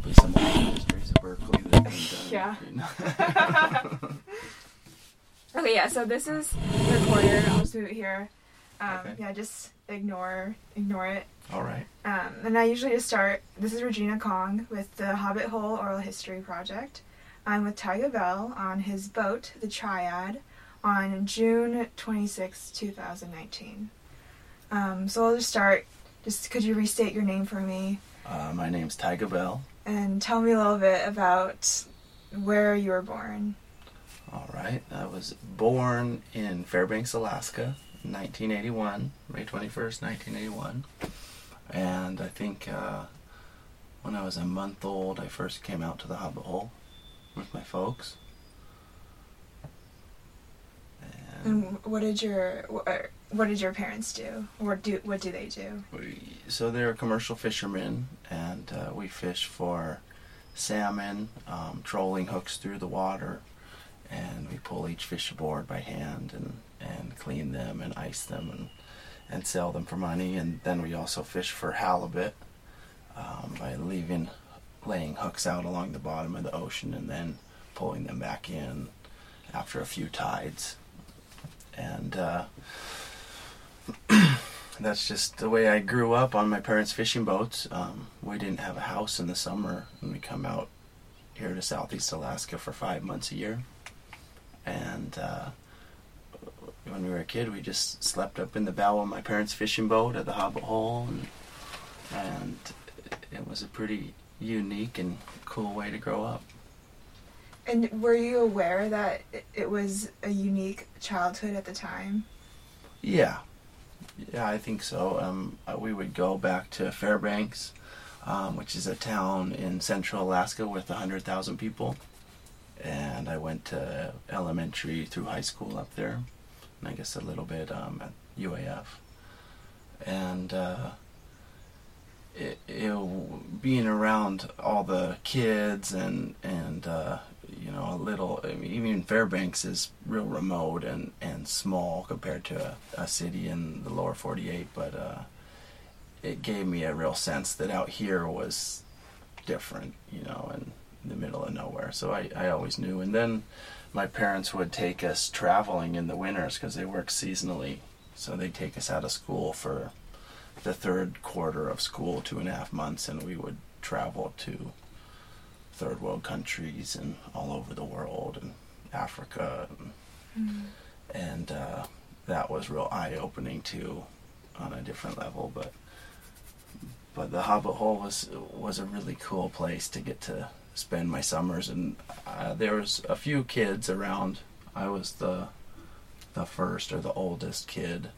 probably some of the histories of Berkeley that have Yeah. been done. Okay, yeah, so this is the recorder. I'll just move it here. Okay. Yeah, just ignore it. All right. And I usually just start, this is Regina Kong with the Hobbit Hole Oral History Project. I'm with Tyga Bell on his boat, the Triad, on June 26, 2019. So I'll just start, could you restate your name for me? My name's Tyga Bell. And tell me a little bit about where you were born. All right. I was born in Fairbanks, Alaska, in 1981, May 21st, 1981. And I think when I was a month old, I first came out to the Hobbit Hole with my folks. And what did your parents do? What do they do? So they're commercial fishermen, and we fish for salmon, trolling hooks through the water, and we pull each fish aboard by hand and clean them and ice them and sell them for money. And then we also fish for halibut by laying hooks out along the bottom of the ocean and then pulling them back in after a few tides. And that's just the way I grew up on my parents' fishing boats. We didn't have a house in the summer, and we come out here to Southeast Alaska for 5 months a year. And when we were a kid, we just slept up in the bow of my parents' fishing boat at the Hobbit Hole, and it was a pretty unique and cool way to grow up. And were you aware that it was a unique childhood at the time? Yeah, I think so. We would go back to Fairbanks, which is a town in central Alaska with 100,000 people. And I went to elementary through high school up there, and I guess a little bit at UAF. And being around all the kids and a little, I mean, even Fairbanks is real remote and small compared to a city in the lower 48, but it gave me a real sense that out here was different, and in the middle of nowhere. So I always knew. And then my parents would take us traveling in the winters because they work seasonally. So they'd take us out of school for the third quarter of school, 2.5 months, and we would travel to third world countries and all over the world and Africa. And that was real eye-opening too on a different level. But the Hobbit Hole was a really cool place to get to spend my summers, and there was a few kids around. I was the first or the oldest kid,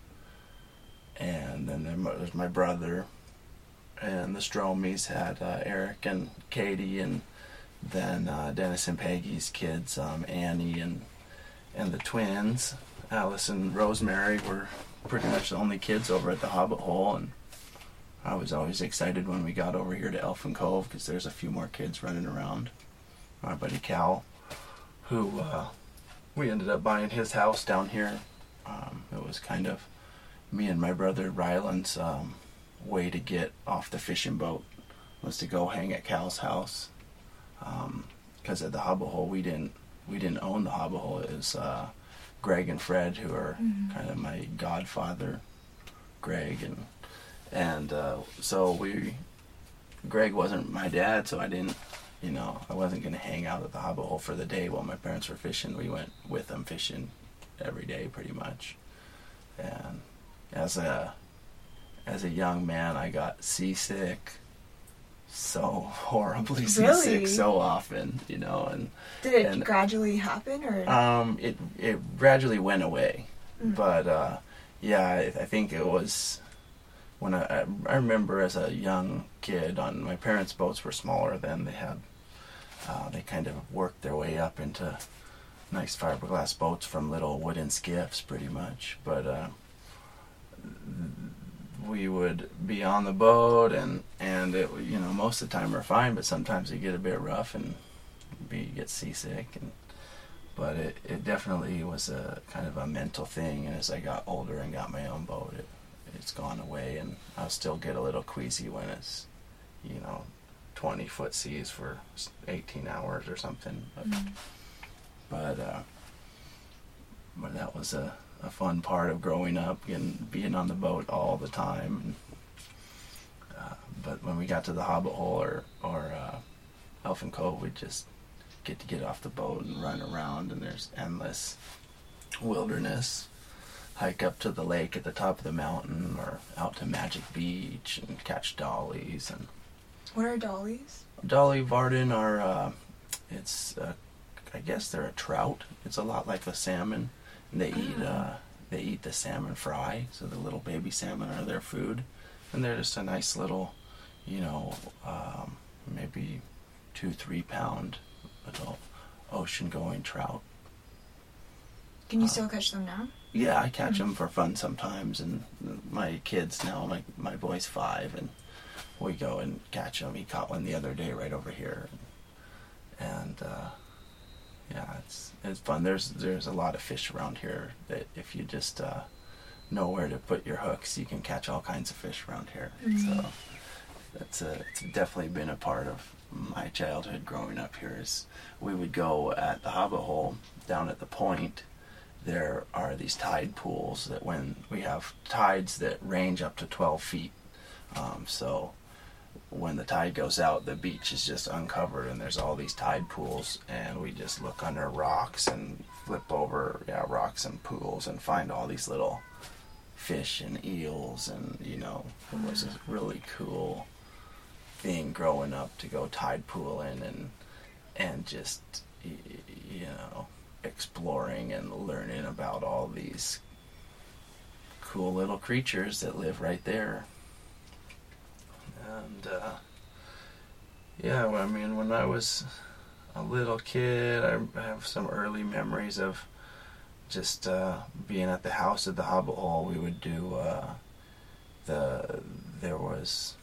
and then there's my brother, and the Stromies had Eric and Katie, and then Dennis and Peggy's kids, Annie and the twins, Alice and Rosemary, were pretty much the only kids over at the Hobbit Hole. And I was always excited when we got over here to Elfin Cove because there's a few more kids running around. My buddy Cal, who we ended up buying his house down here. It was kind of me and my brother Ryland's way to get off the fishing boat was to go hang at Cal's house. Because at the Hobbit Hole, we didn't own the Hobbit Hole. It was Greg and Fred, who are kind of my godfather, Greg, and so Greg wasn't my dad, so I didn't, I wasn't going to hang out at the Hobbit Hole for the day while my parents were fishing. We went with them fishing every day pretty much. And as a young man, I got seasick so horribly seasick so often, and did it gradually happen, or it gradually went away. But I think it was when I remember as a young kid, on my parents' boats were smaller then. They kind of worked their way up into nice fiberglass boats from little wooden skiffs pretty much. But we would be on the boat and it, most of the time we're fine, but sometimes it get a bit rough and you get seasick. But it definitely was a kind of a mental thing, and as I got older and got my own boat, it's gone away, and I'll still get a little queasy when it's, 20-foot seas for 18 hours or something. But that was a fun part of growing up and being on the boat all the time. But when we got to the Hobbit Hole or Elfin Cove, we'd just get off the boat and run around, and there's endless wilderness. Hike up to the lake at the top of the mountain, or out to Magic Beach and catch dollies. And what are dollies? Dolly Varden are, I guess they're a trout. It's a lot like a salmon. And they eat the salmon fry, so the little baby salmon are their food. And they're just a nice little, maybe 2-3 pound adult ocean-going trout. Can you still catch them now? Yeah, I catch them for fun sometimes, and my kids now, my boy's 5, and we go and catch them. He caught one the other day right over here, and yeah, it's fun. There's a lot of fish around here that if you just know where to put your hooks, you can catch all kinds of fish around here. So it's definitely been a part of my childhood growing up here. Is we would go at the Hobbit Hole down at the point. There are these tide pools that when we have tides that range up to 12 feet. So when the tide goes out, the beach is just uncovered and there's all these tide pools, and we just look under rocks and flip over rocks and pools and find all these little fish and eels, and it was a really cool thing growing up to go tide pooling and just exploring and learning about all these cool little creatures that live right there. And when I was a little kid, I have some early memories of just being at the house at the Hobbit Hole. We would do there was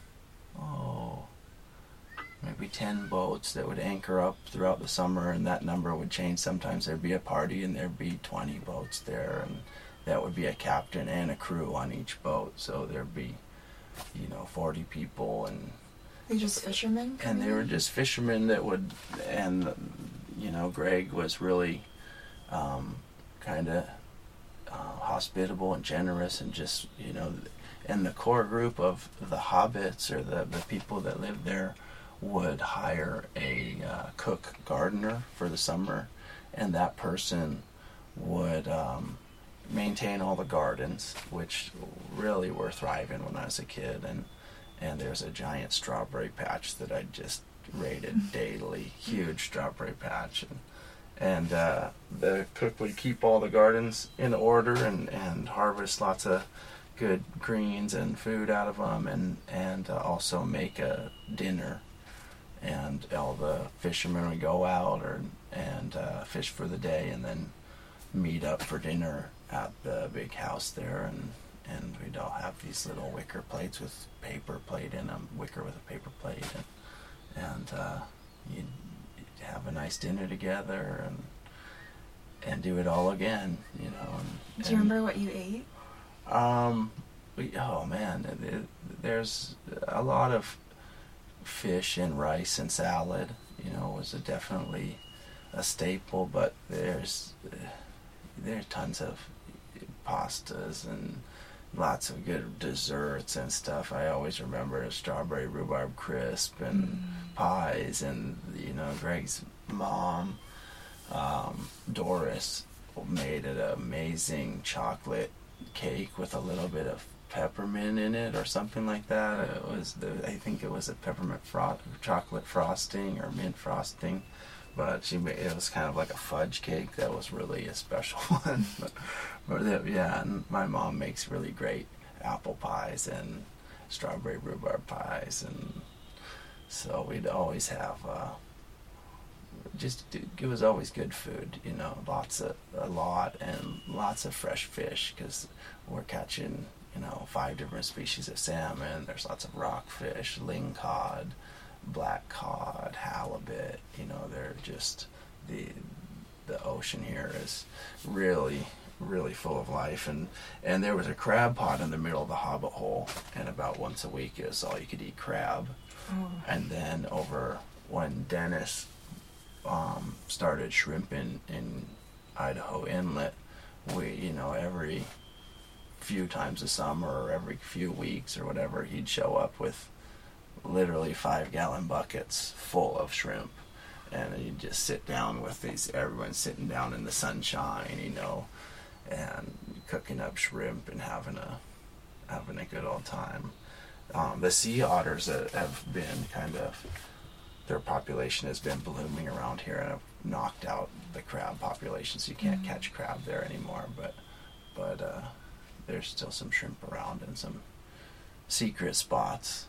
maybe 10 boats that would anchor up throughout the summer, and that number would change. Sometimes there'd be a party and there'd be 20 boats there, and that would be a captain and a crew on each boat. So there'd be 40 people, and They're just fishermen? And they were just fishermen that would, and Greg was really kind of hospitable and generous, and just and the core group of the hobbits, or the people that lived there, would hire a cook gardener for the summer, and that person would maintain all the gardens, which really were thriving when I was a kid, and there's a giant strawberry patch that I just raided daily, huge strawberry patch, and the cook would keep all the gardens in order and harvest lots of good greens and food out of them, and also make a dinner. And all the fishermen would go out and fish for the day, and then meet up for dinner at the big house there, and we'd all have these little wicker plates with paper plate in them, wicker with a paper plate, and you'd have a nice dinner together and do it all again, Do you remember what you ate? There's a lot of fish and rice and salad, was definitely a staple, but there's tons of pastas and lots of good desserts and stuff. I always remember a strawberry rhubarb crisp and pies, and Greg's mom, Doris, made an amazing chocolate cake with a little bit of peppermint in it or something like that. I think it was a peppermint chocolate frosting or mint frosting, but it was kind of like a fudge cake. That was really a special one. And my mom makes really great apple pies and strawberry rhubarb pies, and so we'd always have it was always good food, lots of fresh fish, because we're catching 5 different species of salmon. There's lots of rockfish, lingcod, black cod, halibut. They're just the ocean here is really, really full of life. And there was a crab pot in the middle of the Hobbit hole, and about once a week it was all you could eat crab. And then over when Dennis started shrimping in Idaho Inlet, we, every few times a summer or every few weeks or whatever, he'd show up with literally 5-gallon buckets full of shrimp. And you'd just sit down with everyone sitting down in the sunshine, and cooking up shrimp and having a good old time. The sea otters that have been their population has been blooming around here and have knocked out the crab population, so you can't catch crab there anymore. But there's still some shrimp around and some secret spots.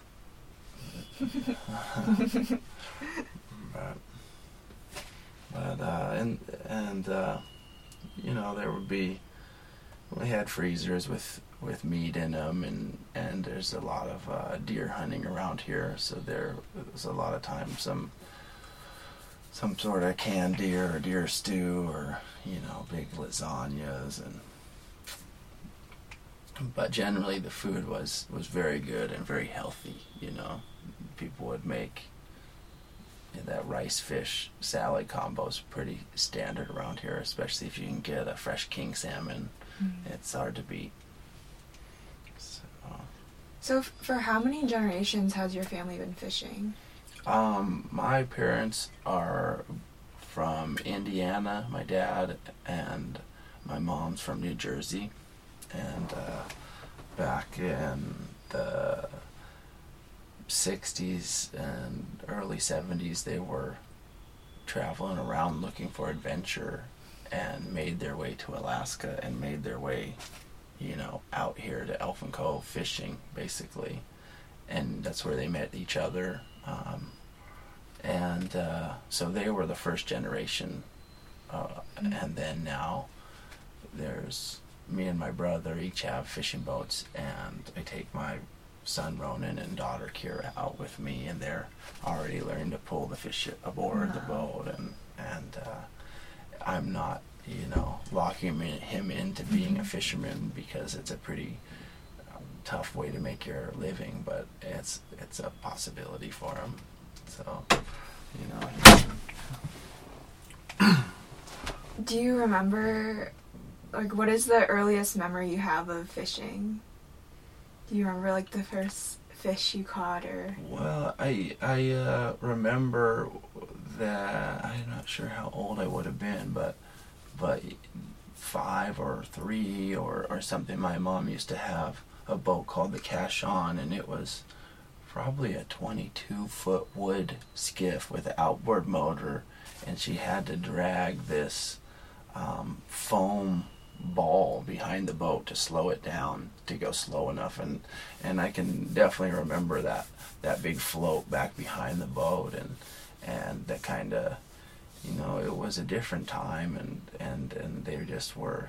There would be, we had freezers with meat in them, and there's a lot of deer hunting around here, so there was a lot of times some sort of canned deer or deer stew or big lasagnas, but generally the food was very good and very healthy. People would make that rice fish salad combo is pretty standard around here, especially if you can get a fresh king salmon. It's hard to beat. So for how many generations has your family been fishing? My parents are from Indiana, my dad, and my mom's from New Jersey. And back in the 60s and early 70s, they were traveling around looking for adventure and made their way to Alaska and made their way, out here to Elfin Cove fishing, basically. And that's where they met each other. So they were the first generation. And then now there's me and my brother each have fishing boats, and I take my son Ronan and daughter Kira out with me, and they're already learning to pull the fish aboard the boat, and I'm not locking him into being a fisherman, because it's a pretty tough way to make your living, but it's a possibility for him. So Do you remember, what is the earliest memory you have of fishing? Do you remember, the first fish you caught, or? Well, I remember that, I'm not sure how old I would have been, but 5 or 3 or something. My mom used to have a boat called the Cash-On, and it was probably a 22-foot wood skiff with an outboard motor, and she had to drag this foam ball behind the boat to slow it down, to go slow enough, and I can definitely remember that big float back behind the boat, and that kind of, it was a different time, and they just were,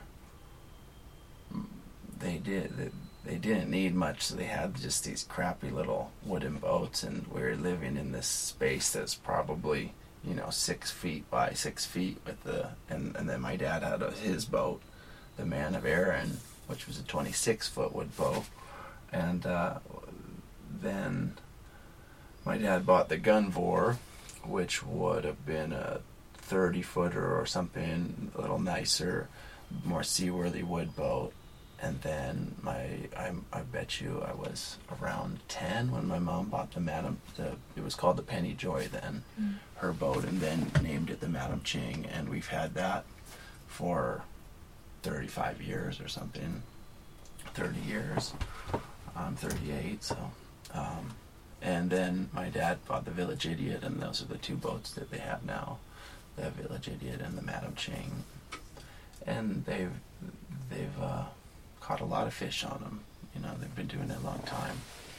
they didn't need much, so they had just these crappy little wooden boats, and we were living in this space that's probably 6 feet by 6 feet and then my dad had his boat, the Man of Erin, which was a 26-foot wood boat, and then my dad bought the Gunvor, which would have been a 30-footer or something, a little nicer, more seaworthy wood boat. And then I bet you I was around 10 when my mom bought it was called the Penny Joy then, her boat, and then named it the Madam Ching, and we've had that for 35 years or something, 30 years. I'm 38, so. And then my dad bought the Village Idiot, and those are the 2 boats that they have now, the Village Idiot and the Madam Ching. And they've caught a lot of fish on them. They've been doing it a long time.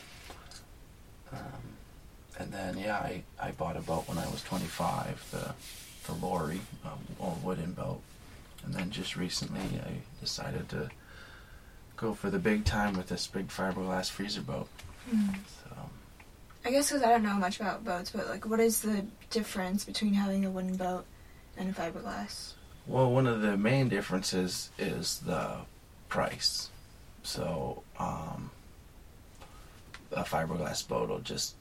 And then, I bought a boat when I was 25, the Lorry, old wooden boat. And then just recently I decided to go for the big time with this big fiberglass freezer boat. So, I guess because I don't know much about boats, but what is the difference between having a wooden boat and a fiberglass? Well, one of the main differences is the price. So, a fiberglass boat will just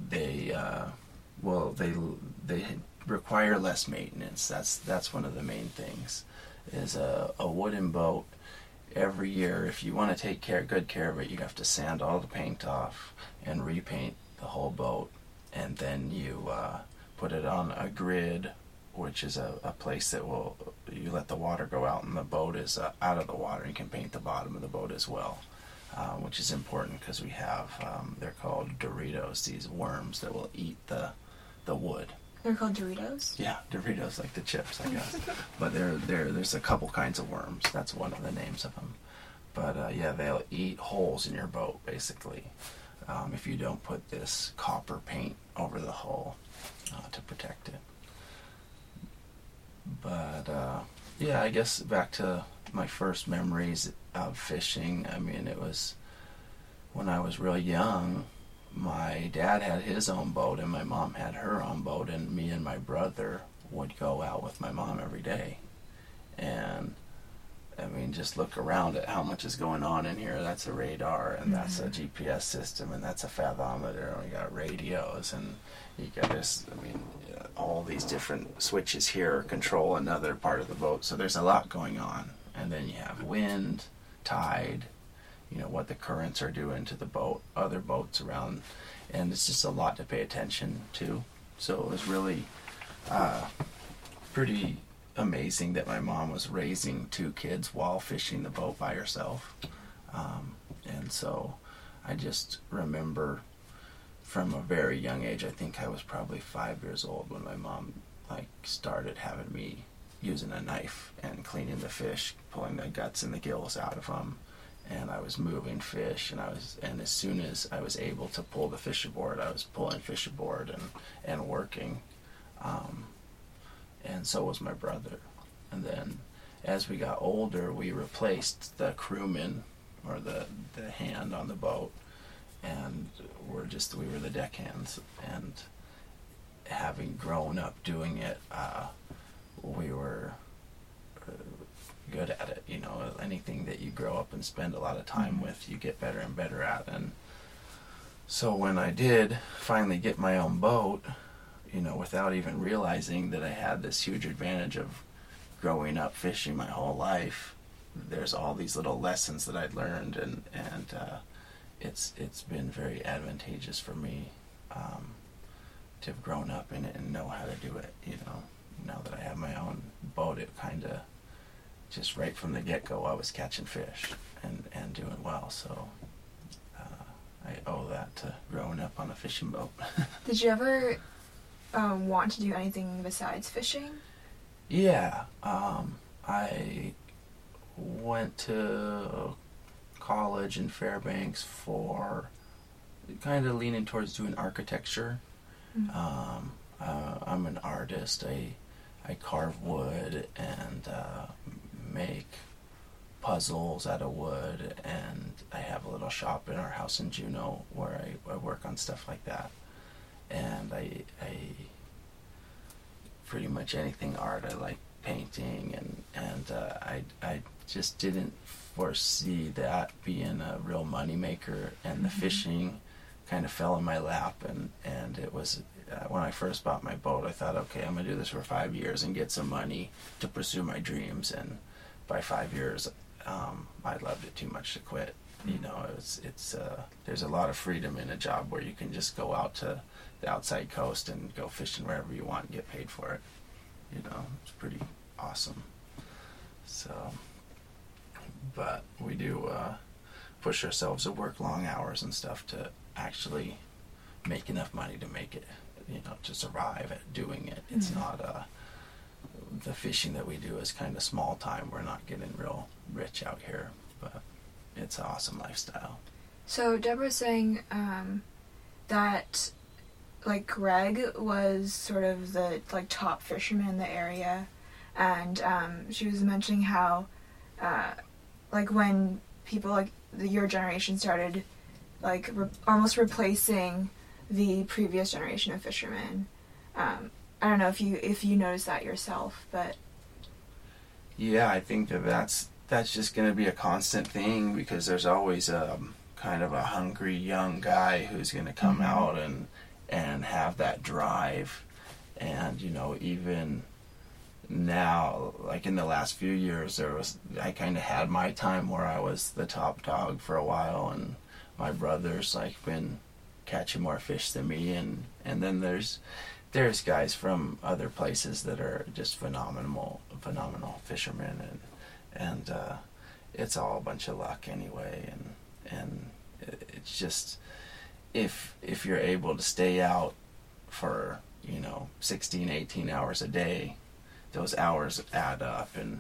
they require less maintenance. That's one of the main things. Is a wooden boat. Every year, if you want to take good care of it, you have to sand all the paint off and repaint the whole boat, and then you put it on a grid, which is a place that you let the water go out, and the boat is out of the water. You can paint the bottom of the boat as well, which is important because we have they're called Doritos, these worms that will eat the wood. They're called Doritos? Yeah, Doritos, like the chips, I guess. But there's a couple kinds of worms. That's one of the names of them. But yeah, they'll eat holes in your boat, basically, if you don't put this copper paint over the hull to protect it. But yeah, I guess back to my first memories of fishing. I mean, it was when I was real young. My dad had his own boat and my mom had her own boat, and me and my brother would go out with my mom every day. And I mean, just look around at how much is going on in here. That's a radar, and that's a GPS system, and that's a fathometer, and we got radios, and you got this, I mean, all these different switches here control another part of the boat. So there's a lot going on. And then you have wind, tide, you know, what the currents are doing to the boat, other boats around, and it's just a lot to pay attention to. So it was really pretty amazing that my mom was raising two kids while fishing the boat by herself. And so I just remember from a very young age, I think I was probably 5 years old when my mom started having me using a knife and cleaning the fish, pulling the guts and the gills out of them. And I was moving fish, and as soon as I was able to pull the fish aboard, I was pulling fish aboard and working. And so was my brother. And then as we got older, we replaced the crewman, or the hand on the boat, and we were the deckhands. And having grown up doing it, we were good at it. You know, anything that you grow up and spend a lot of time with, you get better and better at. And so when I did finally get my own boat, you know, without even realizing that I had this huge advantage of growing up fishing my whole life, there's all these little lessons that I'd learned, and it's been very advantageous for me to have grown up in it and know how to do it. You know, now that I have my own boat, it kind of just right from the get-go, I was catching fish and doing well. So I owe that to growing up on a fishing boat. Did you ever want to do anything besides fishing? Yeah, I went to college in Fairbanks for kind of leaning towards doing architecture. I'm an artist. I carve wood and make puzzles out of wood, and I have a little shop in our house in Juneau where I work on stuff like that. And I pretty much anything art. I like painting, and I just didn't foresee that being a real money maker, and the fishing kind of fell in my lap, and it was when I first bought my boat, I thought, okay, I'm gonna do this for 5 years and get some money to pursue my dreams. And by 5 years, I loved it too much to quit. You know, it's there's a lot of freedom in a job where you can just go out to the outside coast and go fishing wherever you want and get paid for it. You know, it's pretty awesome. So, but we do push ourselves to work long hours and stuff to actually make enough money to make it, you know, to survive at doing it. It's not the fishing that we do is kind of small time. We're not getting real rich out here, but it's an awesome lifestyle. So Deborah's saying that Greg was sort of the top fisherman in the area, and she was mentioning how when people your generation started almost replacing the previous generation of fishermen. I don't know if you noticed that yourself, but Yeah, I think that's just going to be a constant thing, because there's always a kind of a hungry young guy who's going to come out and have that drive. And even now, like in the last few years, I kind of had my time where I was the top dog for a while, and my brother's like been catching more fish than me, and then there's guys from other places that are just phenomenal fishermen, and it's all a bunch of luck anyway, and it's just if you're able to stay out for 16, 18 hours a day, those hours add up, and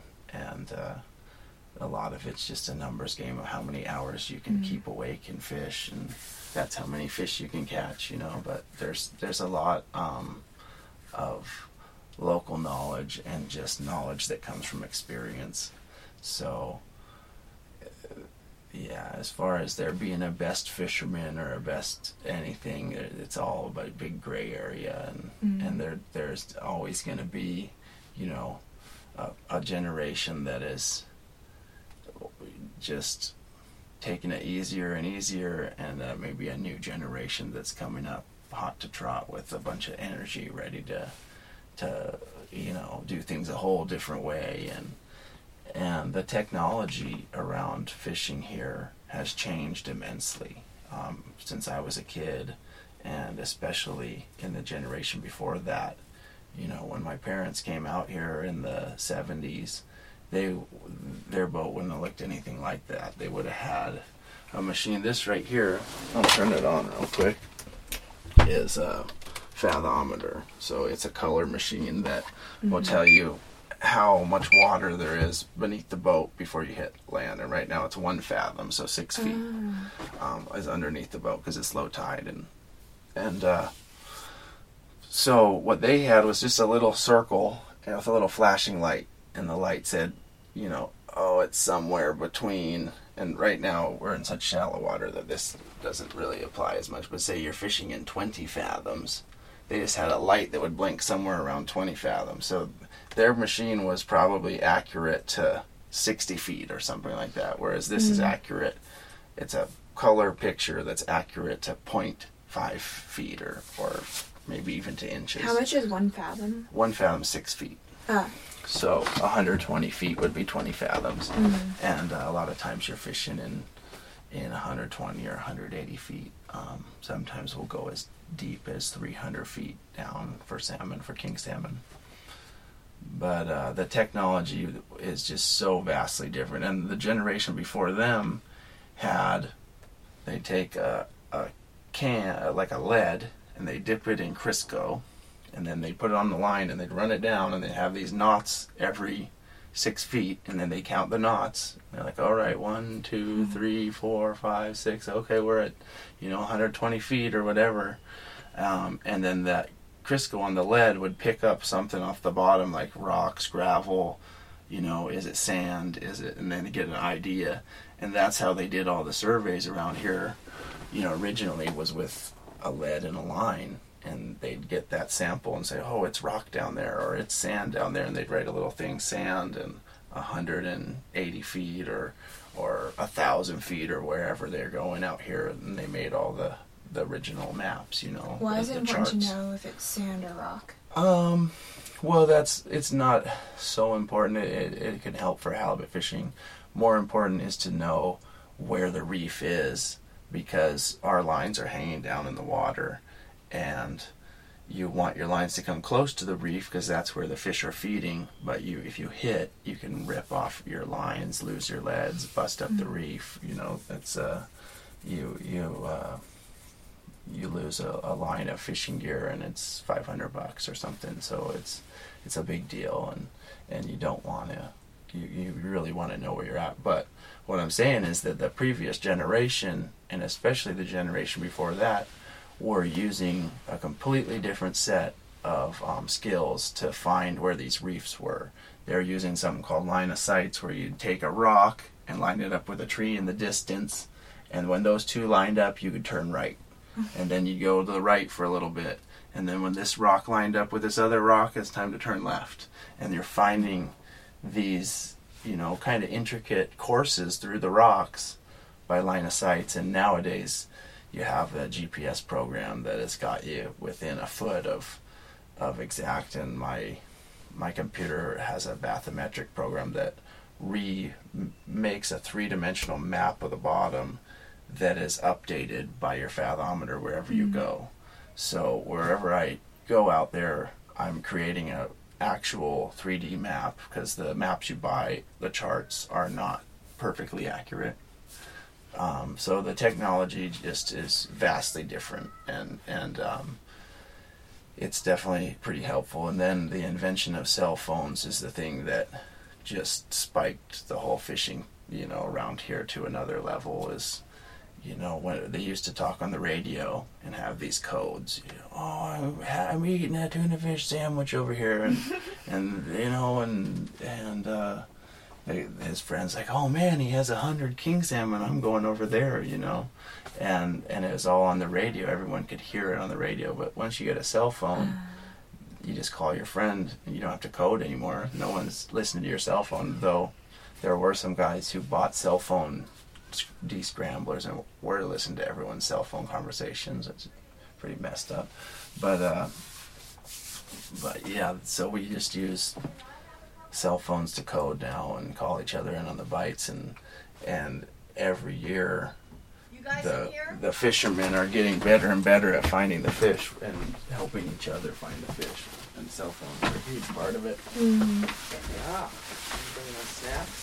a lot of it's just a numbers game of how many hours you can keep awake and fish, and that's how many fish you can catch, but there's a lot of local knowledge and just knowledge that comes from experience. So yeah, as far as there being a best fisherman or a best anything, it's all about a big gray area, and there's always going to be a generation that is just taking it easier and easier, and maybe a new generation that's coming up hot to trot with a bunch of energy, ready to do things a whole different way. And the technology around fishing here has changed immensely since I was a kid, and especially in the generation before that. When my parents came out here in the 70s, their boat wouldn't have looked anything like that. They would have had a machine. This right here, I'll turn it on real quick, is a fathometer. So it's a color machine that will tell you how much water there is beneath the boat before you hit land. And right now it's 1 fathom, so 6 feet is underneath the boat because it's low tide. And so what they had was just a little circle with a little flashing light, and the light said, it's somewhere between, and right now we're in such shallow water that this doesn't really apply as much, but say you're fishing in 20 fathoms, they just had a light that would blink somewhere around 20 fathoms. So their machine was probably accurate to 60 feet or something like that, whereas this is accurate. It's a color picture that's accurate to 0.5 feet or maybe even to inches. How much is 1 fathom? 1 fathom, 6 feet. So 120 feet would be 20 fathoms. And a lot of times you're fishing in 120 or 180 feet. Sometimes we'll go as deep as 300 feet down for salmon, for king salmon. But the technology is just so vastly different. And the generation before them they take a can, like a lead, and they dip it in Crisco, and then they put it on the line, and they'd run it down, and they have these knots every 6 feet, and then they count the knots. They're like, all right, 1, 2, 3, 4, 5, 6. Okay, we're at 120 feet or whatever. And then that Crisco on the lead would pick up something off the bottom, like rocks, gravel. Is it sand? And then get an idea. And that's how they did all the surveys around here. Originally was with a lead and a line, and they'd get that sample and say, oh, it's rock down there, or it's sand down there, and they'd write a little thing, sand, and 180 feet or 1,000 feet or wherever they're going out here, and they made all the original maps. Why is it important to know if it's sand or rock? Well, it's not so important. It can help for halibut fishing. More important is to know where the reef is, because our lines are hanging down in the water, and you want your lines to come close to the reef because that's where the fish are feeding. But if you hit, you can rip off your lines, lose your leads, bust up the reef. That's you lose a line of fishing gear, and it's $500 or something. So it's a big deal, and you don't want to. You really want to know where you're at. But what I'm saying is that the previous generation, and especially the generation before that, were using a completely different set of skills to find where these reefs were. They're using something called line of sights, where you'd take a rock and line it up with a tree in the distance, and when those two lined up, you could turn right. And then you go to the right for a little bit, and then when this rock lined up with this other rock, it's time to turn left. And you're finding these, kind of intricate courses through the rocks by line of sights. And nowadays you have a GPS program that has got you within a foot of exact. And my computer has a bathymetric program that makes a three-dimensional map of the bottom that is updated by your fathometer wherever you go. So wherever I go out there, I'm creating a actual 3D map, because the maps you buy, the charts are not perfectly accurate. So the technology just is vastly different, and it's definitely pretty helpful. And then the invention of cell phones is the thing that just spiked the whole fishing, around here to another level. Is, when they used to talk on the radio and have these codes, I'm eating a tuna fish sandwich over here, and his friend's like, oh man, he has 100 king salmon, I'm going over there, and it was all on the radio. Everyone could hear it on the radio. But once you get a cell phone, you just call your friend, and you don't have to code anymore. No one's listening to your cell phone, though there were some guys who bought cell phone descramblers and were to listen to everyone's cell phone conversations. It's pretty messed up. But yeah, so we just use cell phones to code now and call each other in on the bites, and every year the fishermen are getting better and better at finding the fish and helping each other find the fish, and cell phones are a huge part of it. Yeah. Bringing us snacks.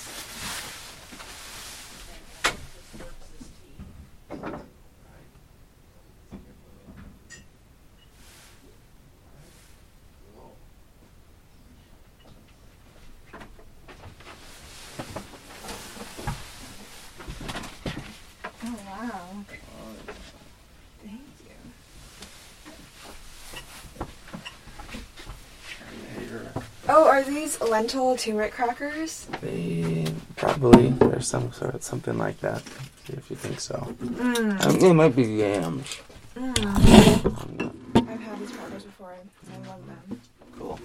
Oh, are these lentil turmeric crackers? Probably. There's something like that. See if you think so. It might be yams. I've had these crackers before. I love them. Cool.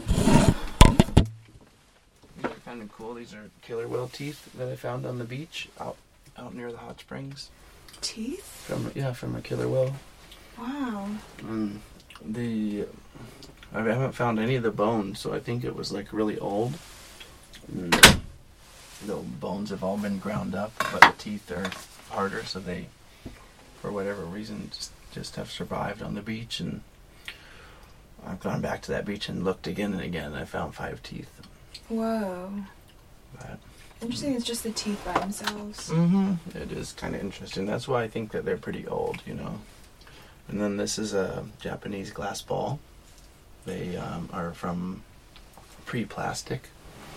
These are kind of cool. These are killer whale teeth that I found on the beach out near the hot springs. Teeth? From a killer whale. Wow. I haven't found any of the bones, so I think it was like really old. The bones have all been ground up, but the teeth are harder, so they, for whatever reason, just have survived on the beach. And I've gone back to that beach and looked again and again, and I found 5 teeth. Whoa. But interesting, it's just the teeth by themselves. It is kind of interesting. That's why I think that they're pretty old, And then this is a Japanese glass ball. They are from pre-plastic.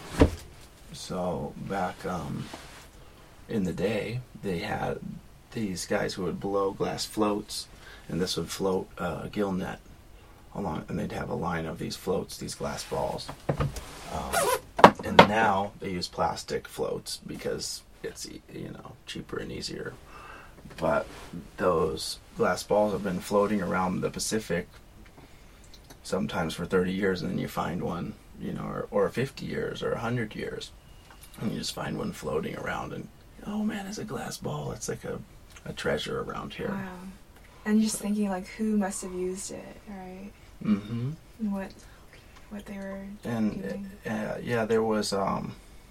So back in the day, they had these guys who would blow glass floats, and this would float a gill net along, and they'd have a line of these floats, these glass balls. And now they use plastic floats because it's cheaper and easier. But those glass balls have been floating around the Pacific sometimes for 30 years, and then you find one, or 50 years or 100 years, and you just find one floating around, and oh man, it's a glass ball. It's like a treasure around here. Wow. And you're just thinking, like, who must have used it, right? Mm-hmm. And what they were doing. There was a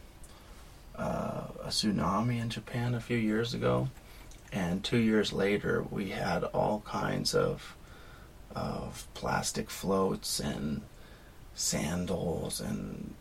tsunami in Japan a few years ago, and 2 years later we had all kinds of plastic floats and sandals and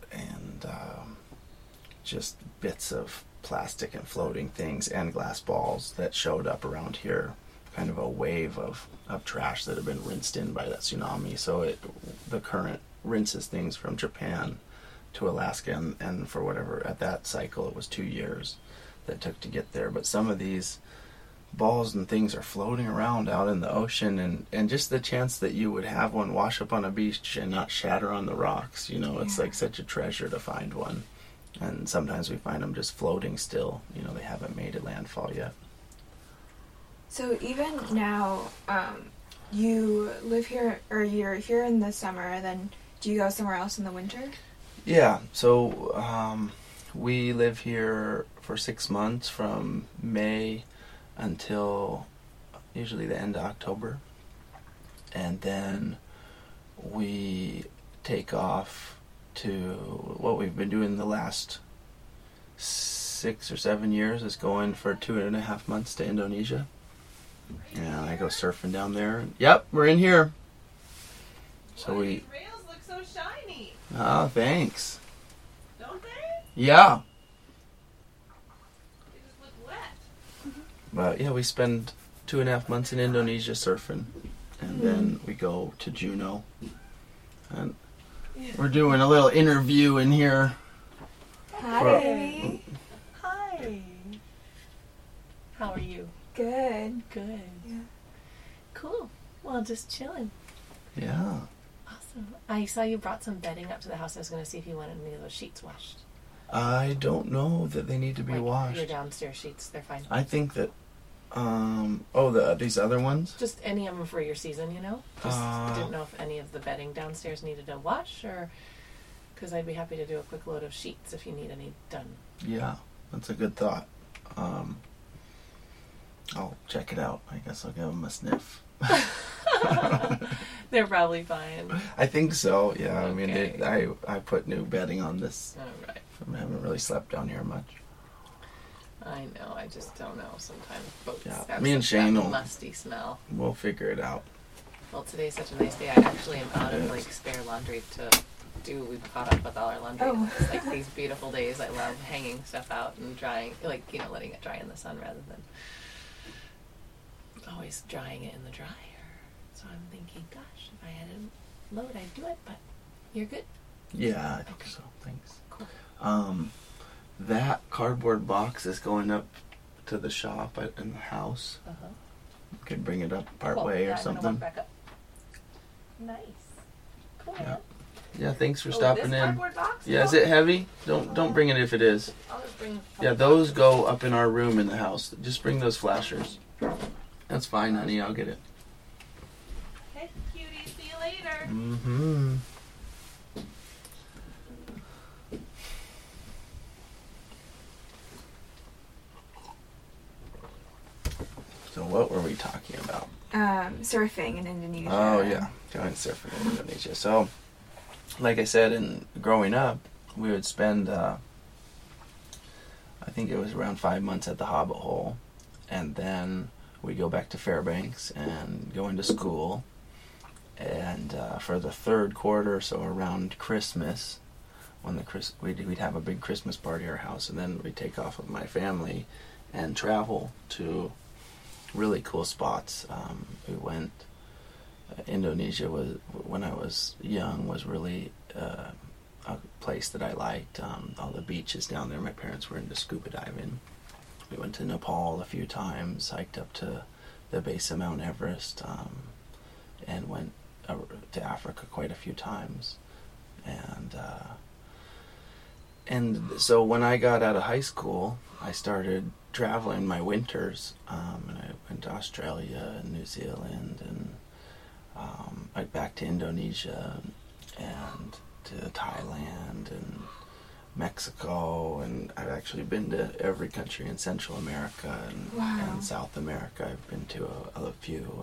just bits of plastic and floating things and glass balls that showed up around here, kind of a wave of trash that had been rinsed in by that tsunami. So the current rinses things from Japan to Alaska, and for whatever, at that cycle it was 2 years that it took to get there. But some of these balls and things are floating around out in the ocean, and just the chance that you would have one wash up on a beach and not shatter on the rocks, it's like such a treasure to find one. And sometimes we find them just floating still, they haven't made a landfall yet. So even now, you live here, or you're here in the summer, and then do you go somewhere else in the winter? Yeah, so We live here for 6 months from May until usually the end of October. And then we take off to what we've been doing the last 6 or 7 years is going for 2.5 months to Indonesia. And I go surfing down there. Yep, we're in here. So These rails look so shiny. Oh, thanks. Don't they? Yeah. They just look wet. But yeah, we spend 2.5 months in Indonesia surfing. And then we go to Juneau. And we're doing a little interview in here. Hi. Hi. How are you? Good. Good. Yeah. Cool. Well, just chilling. Yeah. Awesome. I saw you brought some bedding up to the house. I was going to see if you wanted any of those sheets washed. I don't know that they need to be Your washed. downstairs sheets, they're fine. I think that, these other ones? Just any of them for your season, you know? Just didn't know if any of the bedding downstairs needed a wash or... Because I'd be happy to do a quick load of sheets if you need any done. Yeah, that's a good thought. I'll check it out. I guess I'll give them a sniff. They're probably fine. I think so, yeah. I mean, Okay. I put new bedding on this. All right. I haven't really slept down here much. I know. I just don't know. Sometimes boats Yeah, have me and such that Shane will- musty smell. We'll figure it out. Well, today's such a nice day. I actually am out of It like is. spare laundry to do. We've caught up with all our laundry. Oh. It's like these beautiful days. I love hanging stuff out and drying, like letting it dry in the sun rather than always drying it in the dryer. So I'm thinking, gosh, if I had a load, I'd do it. But you're good. Yeah, I think so. Thanks. Cool. That cardboard box is going up to the shop in the house. Uh-huh. You could bring it up part Cool. way Yeah, or I'm gonna walk something. back up. Nice. Cool. Yeah. man. Yeah, thanks for Oh, stopping this in. cardboard box? Yeah, is it heavy? Don't bring it if it is. I'll just bring. Yeah, those go up in our room in the house. Just bring those flashers. That's fine, honey. I'll get it. Okay, cutie. See you later. Mm-hmm. So what were we talking about? Surfing in Indonesia. Oh yeah, going surfing in Indonesia. So, like I said, in growing up, we would spend, I think it was around 5 months at the Hobbit Hole, and then we go back to Fairbanks and go into school. And for the third quarter, so around Christmas, when we'd have a big Christmas party at our house, and then we'd take off with my family and travel to really cool spots. We went. Indonesia was, when I was young, was really a place that I liked. All the beaches down there. My parents were into scuba diving. We went to Nepal a few times, hiked up to the base of Mount Everest, and went to Africa quite a few times. And so when I got out of high school, I started traveling my winters, and I went to Australia and New Zealand and back to Indonesia and to Thailand and Mexico, and I've actually been to every country in Central America and, Wow. and South America. I've been to a few,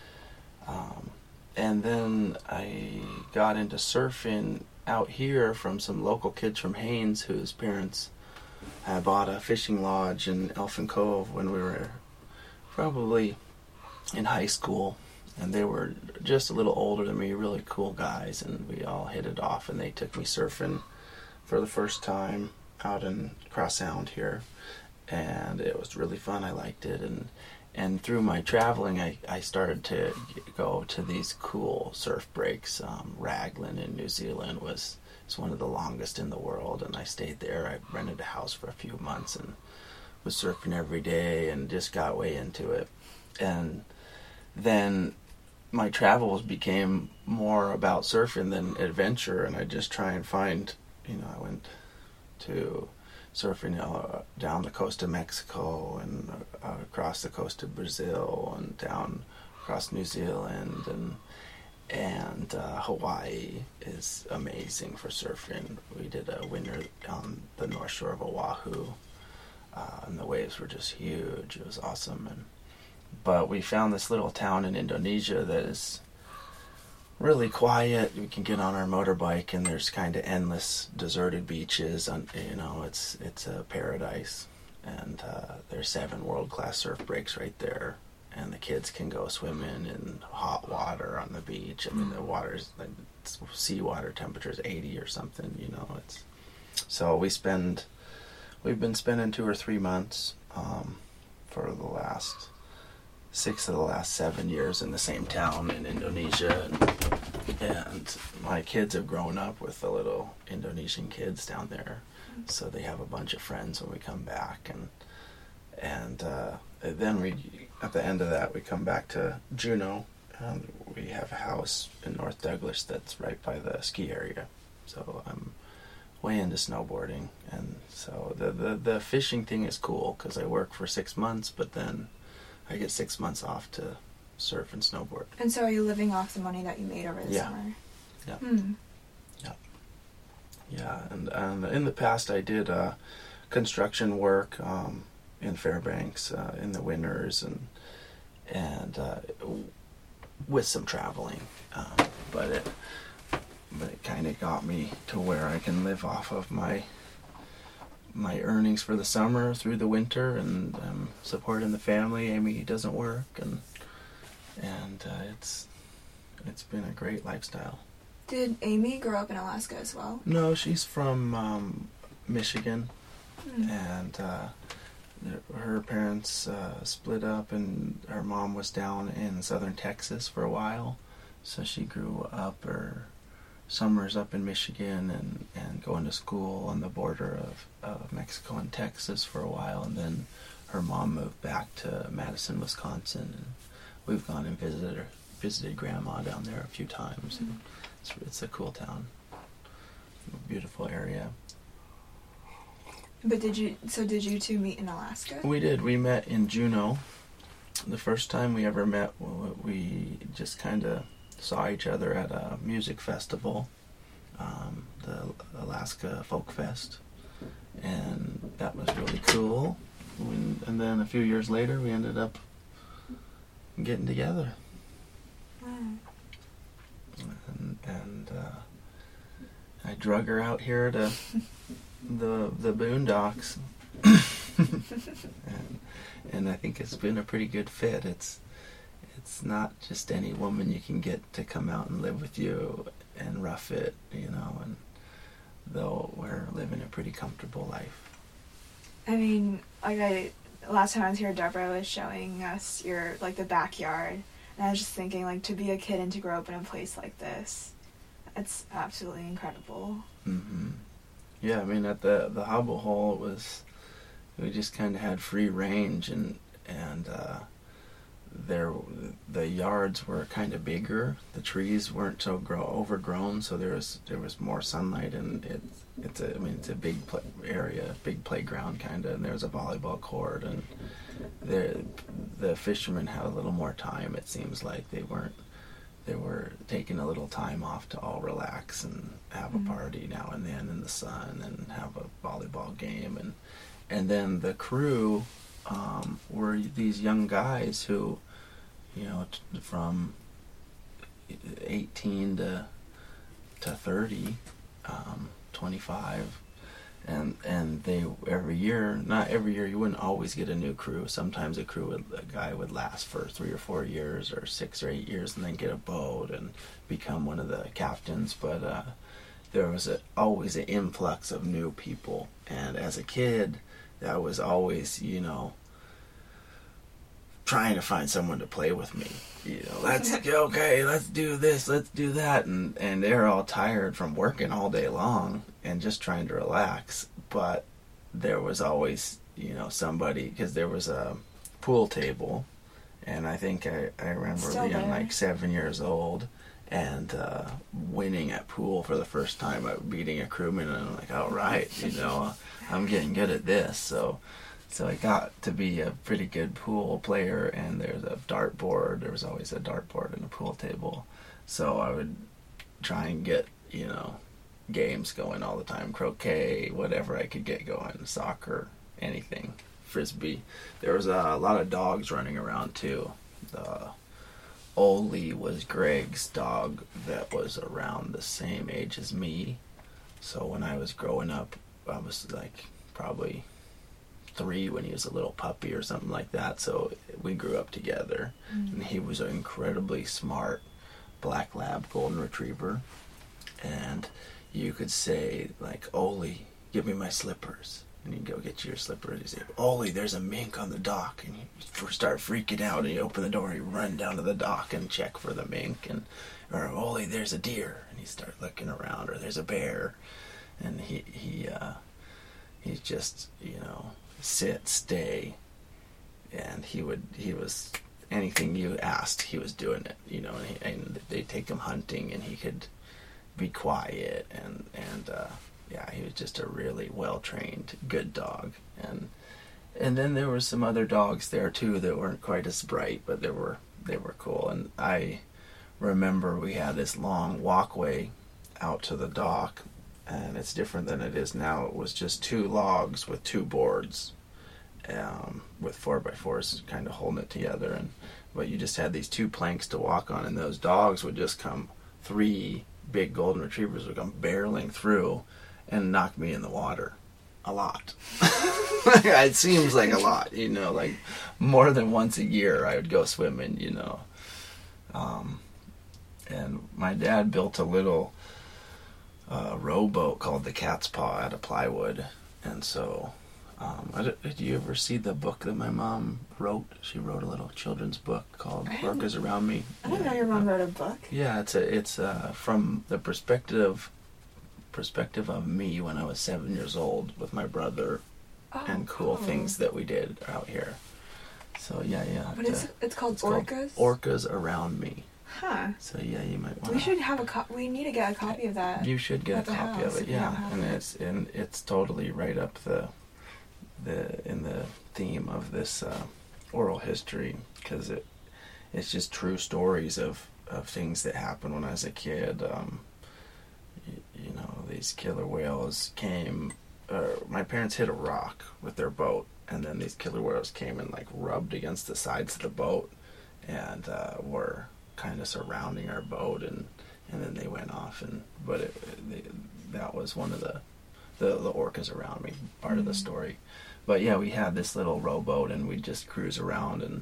and then I got into surfing out here from some local kids from Haines whose parents had bought a fishing lodge in Elfin Cove when we were probably in high school, and they were just a little older than me, really cool guys, and we all hit it off, and they took me surfing for the first time out in Cross Sound here, and it was really fun. I liked it, and through my traveling, I started to go to these cool surf breaks. Raglan in New Zealand was one of the longest in the world, and I stayed there. I rented a house for a few months and was surfing every day and just got way into it. And then my travels became more about surfing than adventure, and I just try and find, I went to surfing down the coast of Mexico and across the coast of Brazil and down across New Zealand and And Hawaii is amazing for surfing. We did a winter on the North Shore of Oahu, and the waves were just huge. It was awesome. But we found this little town in Indonesia that is really quiet. We can get on our motorbike, and there's kind of endless deserted beaches. It's a paradise. And there's 7 world-class surf breaks right there. And the kids can go swimming in hot water on the beach. I mean, the water's like seawater temperature is 80 or something. So we've been spending 2 or 3 months for the last 6 of the last 7 years in the same town in Indonesia, and my kids have grown up with the little Indonesian kids down there, so they have a bunch of friends when we come back, and then we, at the end of that, we come back to Juneau, and we have a house in North Douglas that's right by the ski area, so I'm way into snowboarding, and so the fishing thing is cool because I work for 6 months, but then I get 6 months off to surf and snowboard. And so are you living off the money that you made over the summer? Yeah. Yeah, and in the past I did construction work in Fairbanks in the winters and with some traveling, but it kind of got me to where I can live off of my earnings for the summer through the winter, and supporting the family. Amy doesn't work, and it's been a great lifestyle. Did Amy grow up in Alaska as well? No, she's from Michigan, and her parents split up, and her mom was down in southern Texas for a while, so she grew up her summers up in Michigan and going to school on the border of Mexico and Texas for a while, and then her mom moved back to Madison, Wisconsin, and we've gone and visited Grandma down there a few times. And it's a cool town, a beautiful area. But did you two meet in Alaska? We did. We met in Juneau. The first time we ever met, we just kind of saw each other at a music festival, the Alaska Folk Fest, and that was really cool. And then a few years later, we ended up getting together. Wow. And I drug her out here to the boondocks, and I think it's been a pretty good fit. It's not just any woman you can get to come out and live with you and rough it, and though we're living a pretty comfortable life. I mean, last time I was here, Deborah was showing us the backyard, and I was just thinking, to be a kid and to grow up in a place like this, it's absolutely incredible. Mm-hmm. Yeah, I mean, at the Hobbit Hole, we just kind of had free range, and the yards were kind of bigger. The trees weren't so overgrown, so there was more sunlight, and it's a big area, big playground kind of, and there was a volleyball court, and the fishermen had a little more time. It seems like they were taking a little time off to all relax and have a party now and then in the sun and have a volleyball game, and then the crew were these young guys who, from 18 to 30, 25, and they not every year, you wouldn't always get a new crew. Sometimes a guy would last for 3 or 4 years or 6 or 8 years and then get a boat and become one of the captains, but there was always an influx of new people, and as a kid, that was always, trying to find someone to play with me. Let's do this, let's do that, and they're all tired from working all day long and just trying to relax. But there was always, somebody, because there was a pool table, and I think I remember being 7 years old and winning at pool for the first time, beating a crewman, and I'm like, all right, I'm getting good at this. So I got to be a pretty good pool player, and there's a dartboard. There was always a dartboard and a pool table. So try and get, games going all the time. Croquet, whatever I could get going. Soccer, anything. Frisbee. There was a lot of dogs running around too. Oli was Greg's dog that was around the same age as me. So when I was growing up, I was like probably 3 when he was a little puppy or something like that. So we grew up together. And he was an incredibly smart black lab golden retriever. And you could say, like, Oli, give me my slippers. And he'd go get you your slippers. He'd say, Oli, there's a mink on the dock. And he'd start freaking out. And he'd open the door. He'd run down to the dock and check for the mink. Or, Oli, there's a deer. And he'd start looking around. Or there's a bear. And he's just, sit, stay. And he was, anything you asked, he was doing it. And they'd take him hunting. And he could be quiet. And yeah, he was just a really well-trained, good dog. And then there were some other dogs there, too, that weren't quite as bright, but they were cool. And I remember we had this long walkway out to the dock, and it's different than it is now. It was just 2 logs with 2 boards, with 4x4s kind of holding it together. But you just had these 2 planks to walk on, and those dogs would just come, 3 big golden retrievers would come barreling through and knock me in the water a lot. It seems like a lot, like more than once a year I would go swimming, and my dad built a little rowboat called the Cat's Paw out of plywood. And so did you ever see the book that my mom wrote? She wrote a little children's book called Orcas Around Me. I didn't know your mom wrote a book. Yeah, it's from the perspective of me when I was 7 years old with my brother, and cool things that we did out here. So yeah. What is it? It's called Orcas? Orcas Around Me. Huh. So yeah, you might want. We should have we need to get a copy of that. You should get a copy of it, yeah. And it's totally right up in the theme of this oral history, because it's just true stories of things that happened when I was a kid. These killer whales came. My parents hit a rock with their boat, and then these killer whales came and like rubbed against the sides of the boat, and were kind of surrounding our boat, and then they went off. But that was one of the Orcas Around Me part of the story. But yeah, we had this little rowboat, and we'd just cruise around, and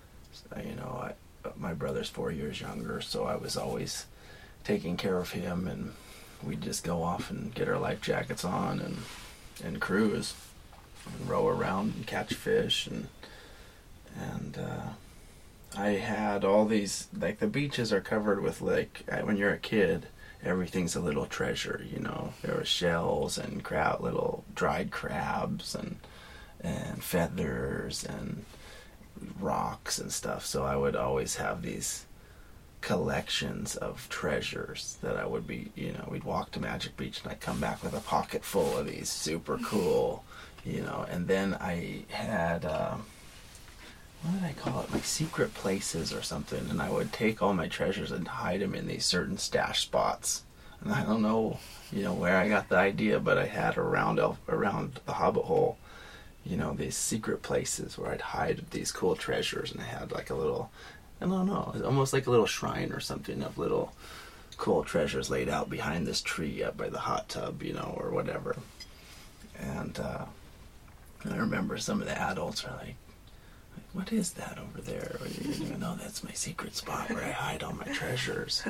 my brother's 4 years younger, so I was always taking care of him, and we'd just go off and get our life jackets on and cruise and row around and catch fish, and I had all these, like, the beaches are covered with, like, when you're a kid, everything's a little treasure, there were shells and little dried crabs and feathers and rocks and stuff. So I would always have these collections of treasures that I would be, we'd walk to Magic Beach and I'd come back with a pocket full of these super cool, and then I had, what did I call it? Like secret places or something. And I would take all my treasures and hide them in these certain stash spots. And I don't know, where I got the idea, but I had around the Hobbit Hole, these secret places where I'd hide these cool treasures. And I had like a little, I don't know, almost like a little shrine or something of little cool treasures laid out behind this tree up by the hot tub, or whatever. And I remember some of the adults are like, what is that over there? Or you didn't even know that's my secret spot where I hide all my treasures.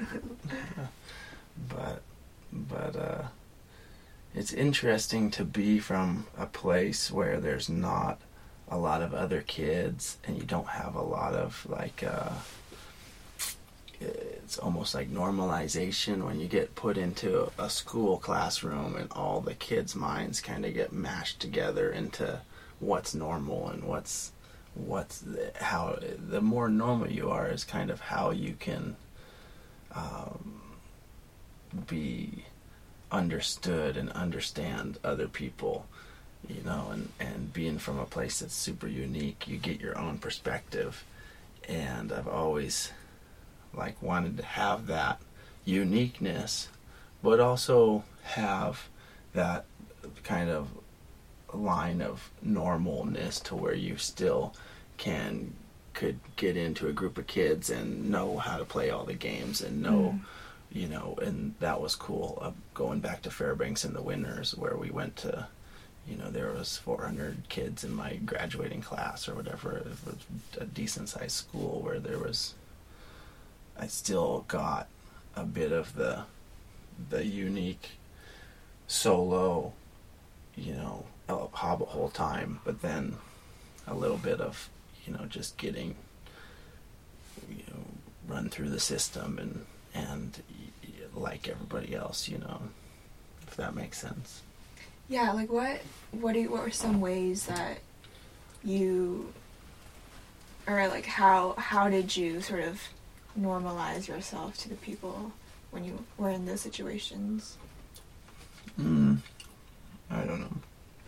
But it's interesting to be from a place where there's not a lot of other kids, and you don't have a lot of like it's almost like normalization when you get put into a school classroom and all the kids' minds kind of get mashed together into what's normal and how the more normal you are is kind of how you can be understood and understand other people, and being from a place that's super unique, you get your own perspective. And I've always wanted to have that uniqueness, but also have that kind of line of normalness to where you still could get into a group of kids and know how to play all the games and know, you know, and that was cool. Going back to Fairbanks in the winters where we went to, you know, there was 400 kids in my graduating class or whatever. It was a decent sized school where I still got a bit of the unique solo, you know, Hobbit hole time, but then a little bit of, you know, just getting, you know, run through the system and like everybody else, you know, if that makes sense. Yeah, like what were some ways that you, or like how did you sort of normalize yourself to the people when you were in those situations? I don't know.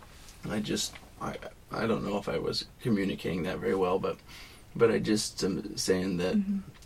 I don't know if I was communicating that very well, but I just am saying that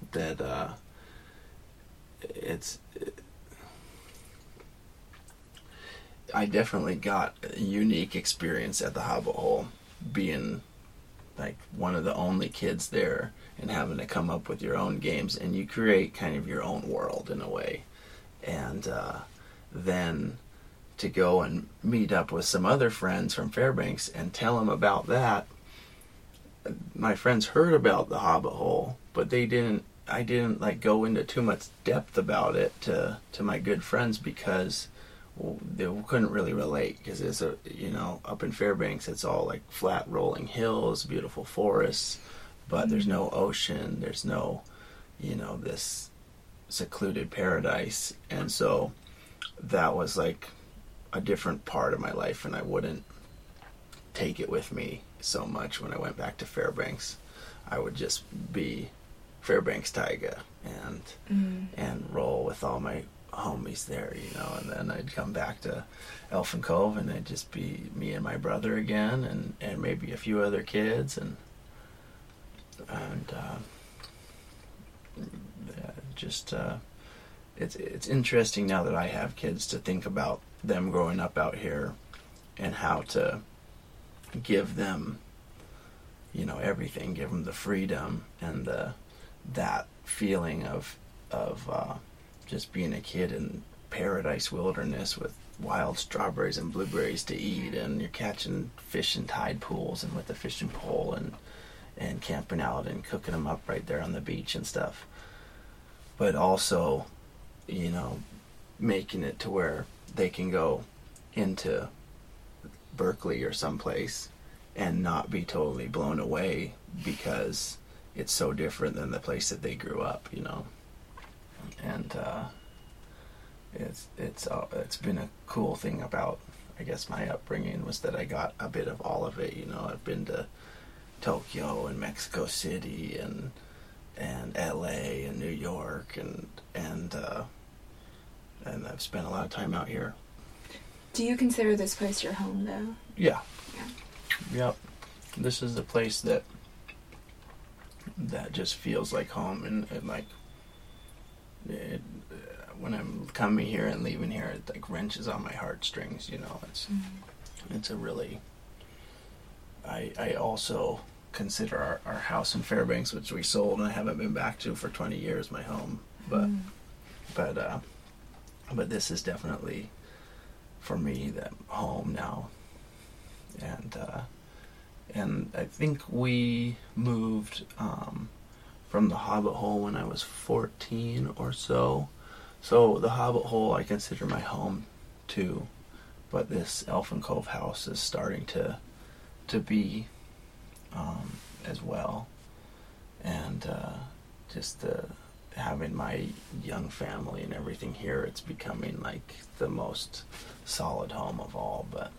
I definitely got a unique experience at the Hobbit Hole, being like one of the only kids there and having to come up with your own games, and you create kind of your own world in a way, and then to go and meet up with some other friends from Fairbanks and tell them about that. My friends heard about the Hobbit Hole, but I didn't like go into too much depth about it to my good friends because they couldn't really relate, because it's up in Fairbanks it's all like flat rolling hills, beautiful forests, but there's no ocean, there's no, you know, this secluded paradise, and so that was like a different part of my life, and I wouldn't take it with me so much when I went back to Fairbanks. I would just be Fairbanks Taiga and roll with all my homies there, you know, and then I'd come back to Elfin Cove and it'd just be me and my brother again and maybe a few other kids and it's interesting now that I have kids to think about them growing up out here and how to give them, you know, everything, give them the freedom and that feeling of just being a kid in paradise wilderness with wild strawberries and blueberries to eat, and you're catching fish in tide pools and with a fishing pole and camping out and cooking them up right there on the beach and stuff. But also, you know, making it to where they can go into Berkeley or someplace and not be totally blown away because it's so different than the place that they grew up, you know. And it's been a cool thing about, I guess, my upbringing was that I got a bit of all of it, you know. I've been to Tokyo and Mexico City and LA and New York and I've spent a lot of time out here. Do you consider this place your home, though? Yeah. Yep. This is the place that just feels like home, and like when I'm coming here and leaving here, it like wrenches on my heartstrings. You know, it's a really. I also consider our house in Fairbanks, which we sold and I haven't been back to for 20 years, my home. But this is definitely, for me, the home now. And I think we moved from the Hobbit Hole when I was 14 or so. So the Hobbit Hole I consider my home too, but this Elfin Cove house is starting to be as well. And just having my young family and everything here, it's becoming like the most solid home of all. But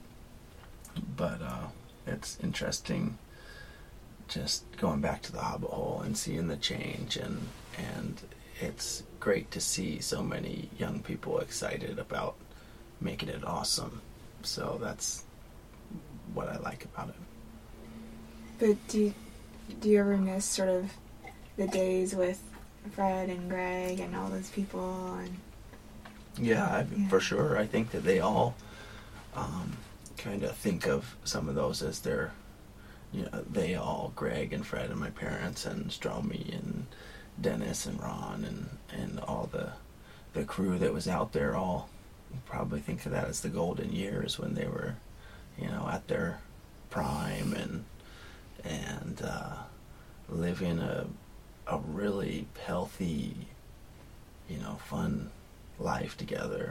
it's interesting just going back to the Hobbit Hole and seeing the change, and it's great to see so many young people excited about making it awesome. So that's what I like about it. But do you ever miss sort of the days with Fred and Greg and all those people. And Yeah, for sure. I think that they all kind of think of some of those as their, they all, Greg and Fred and my parents and Stromy and Dennis and Ron and all the crew that was out there all probably think of that as the golden years when they were, at their prime and living a really healthy, fun life together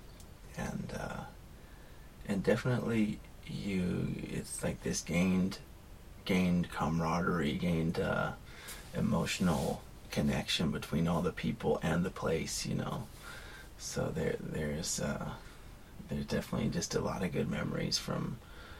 and definitely it's like this gained camaraderie, gained emotional connection between all the people and the place, so there's definitely just a lot of good memories from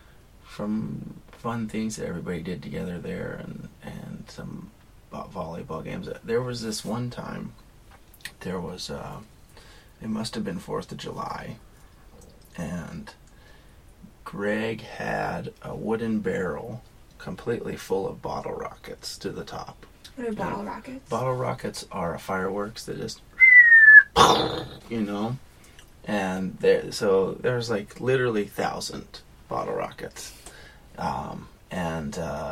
fun things that everybody did together there and some volleyball games. There was this one time, there was it must have been 4th of July, and Greg had a wooden barrel completely full of bottle rockets to the top. What are bottle rockets? Bottle rockets are fireworks that just, and there's like literally 1,000 bottle rockets, and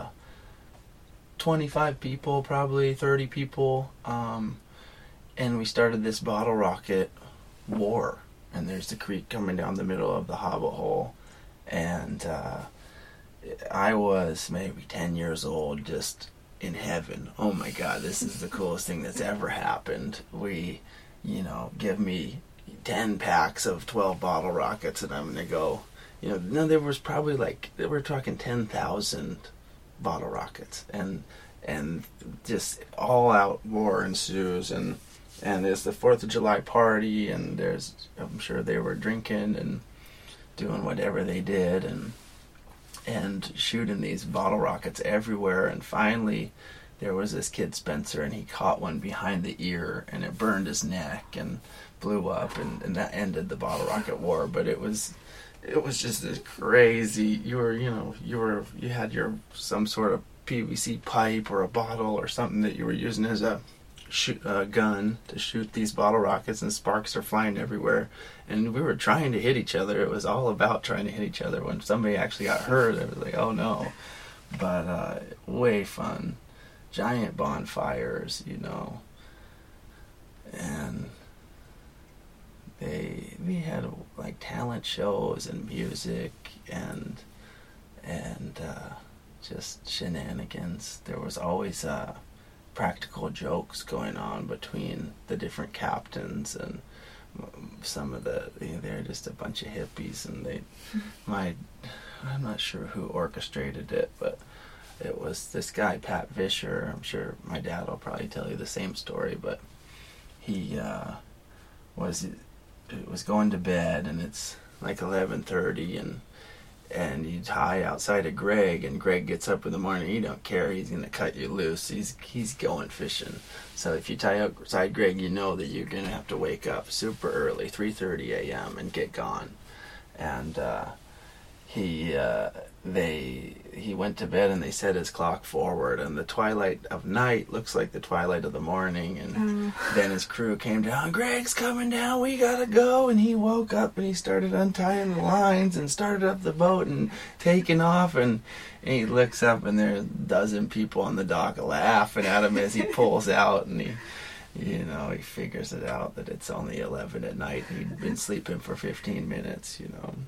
25 people, probably 30 people, and we started this bottle rocket war. And there's the creek coming down the middle of the Hobbit Hole, and I was maybe 10 years old, just in heaven. Oh my God, this is the coolest thing that's ever happened. We, give me 10 packs of 12 bottle rockets and I'm gonna go, there was probably we're talking 10,000 bottle rockets, and just all out war ensues, and there's the 4th of July party, and I'm sure they were drinking and doing whatever they did and shooting these bottle rockets everywhere, and finally there was this kid Spencer, and he caught one behind the ear and it burned his neck and blew up, and that ended the bottle rocket war. But it was just this crazy, you had some sort of PVC pipe or a bottle or something that you were using as a gun to shoot these bottle rockets, and sparks are flying everywhere, and we were trying to hit each other. It was all about trying to hit each other. When somebody actually got hurt, it was like, oh no. But way fun, giant bonfires, and we had like talent shows and music and just shenanigans. There was always practical jokes going on between the different captains, and some of they're just a bunch of hippies, and I'm not sure who orchestrated it, but it was this guy Pat Vischer. I'm sure my dad will probably tell you the same story, but he was going to bed, and it's like 11:30, and you tie outside of Greg, and Greg gets up in the morning. He don't care. He's gonna cut you loose. He's going fishing. So if you tie outside Greg, you know that you're gonna have to wake up super early, 3:30 a.m. and get gone. And he went to bed, and they set his clock forward, and the twilight of night looks like the twilight of the morning, and then his crew came down. Greg's coming down, we gotta go. And he woke up and he started untying the lines and started up the boat and taking off, and he looks up and there's a dozen people on the dock laughing at him as he pulls out, and he figures it out that it's only 11 at night and he'd been sleeping for 15 minutes.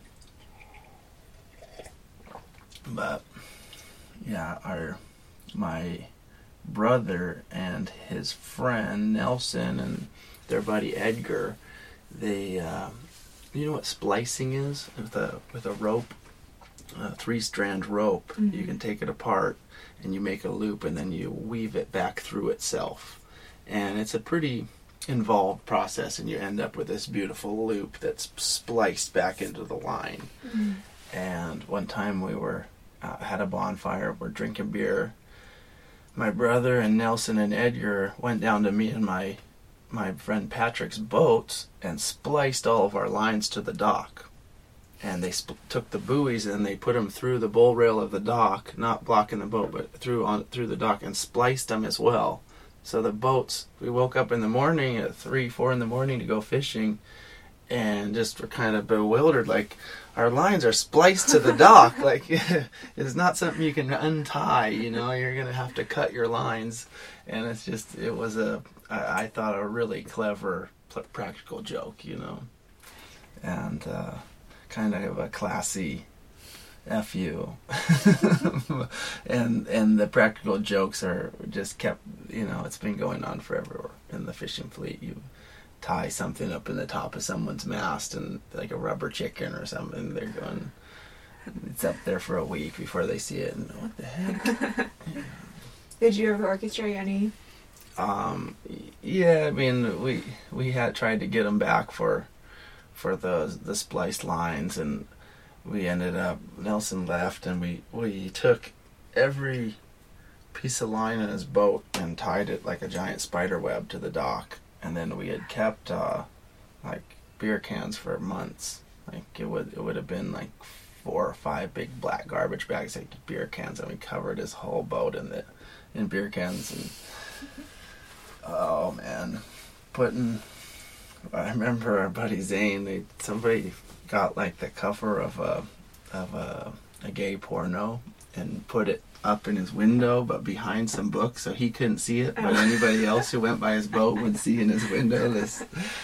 But yeah, my brother and his friend Nelson and their buddy Edgar, they you know what splicing is with a rope, a 3-strand rope. Mm-hmm. You can take it apart and you make a loop, and then you weave it back through itself, and it's a pretty involved process, and you end up with this beautiful loop that's spliced back into the line. Mm-hmm. And one time we were had a bonfire, we're drinking beer. My brother and Nelson and Edgar went down to me and my friend Patrick's boats and spliced all of our lines to the dock. And they took the buoys and they put them through the bull rail of the dock, not blocking the boat, but through the dock, and spliced them as well So the boats, we woke up in the morning at 3, 4 in the morning to go fishing, and just were kind of bewildered. Like, our lines are spliced to the dock. Like, it's not something you can untie, you know. You're going to have to cut your lines. And it's just, it was I thought, a really clever practical joke, you know. And kind of a classy FU. and the practical jokes are just kept, you know, it's been going on forever in the fishing fleet. You tie something up in the top of someone's mast, and like a rubber chicken or something, they're going, it's up there for a week before they see it, and what the heck? Yeah. Did you ever orchestrate any? Yeah, I mean, we had tried to get them back for the spliced lines, and we ended up, Nelson left, and we took every piece of line in his boat and tied it like a giant spider web to the dock. And then we had kept like beer cans for months. Like it would have been like 4 or 5 big black garbage bags, like beer cans, and we covered his whole boat in beer cans. And oh man, I remember our buddy Zane. Somebody got like the cover of a gay porno and put it up in his window, but behind some books, so he couldn't see it, but anybody else who went by his boat would see in his window this.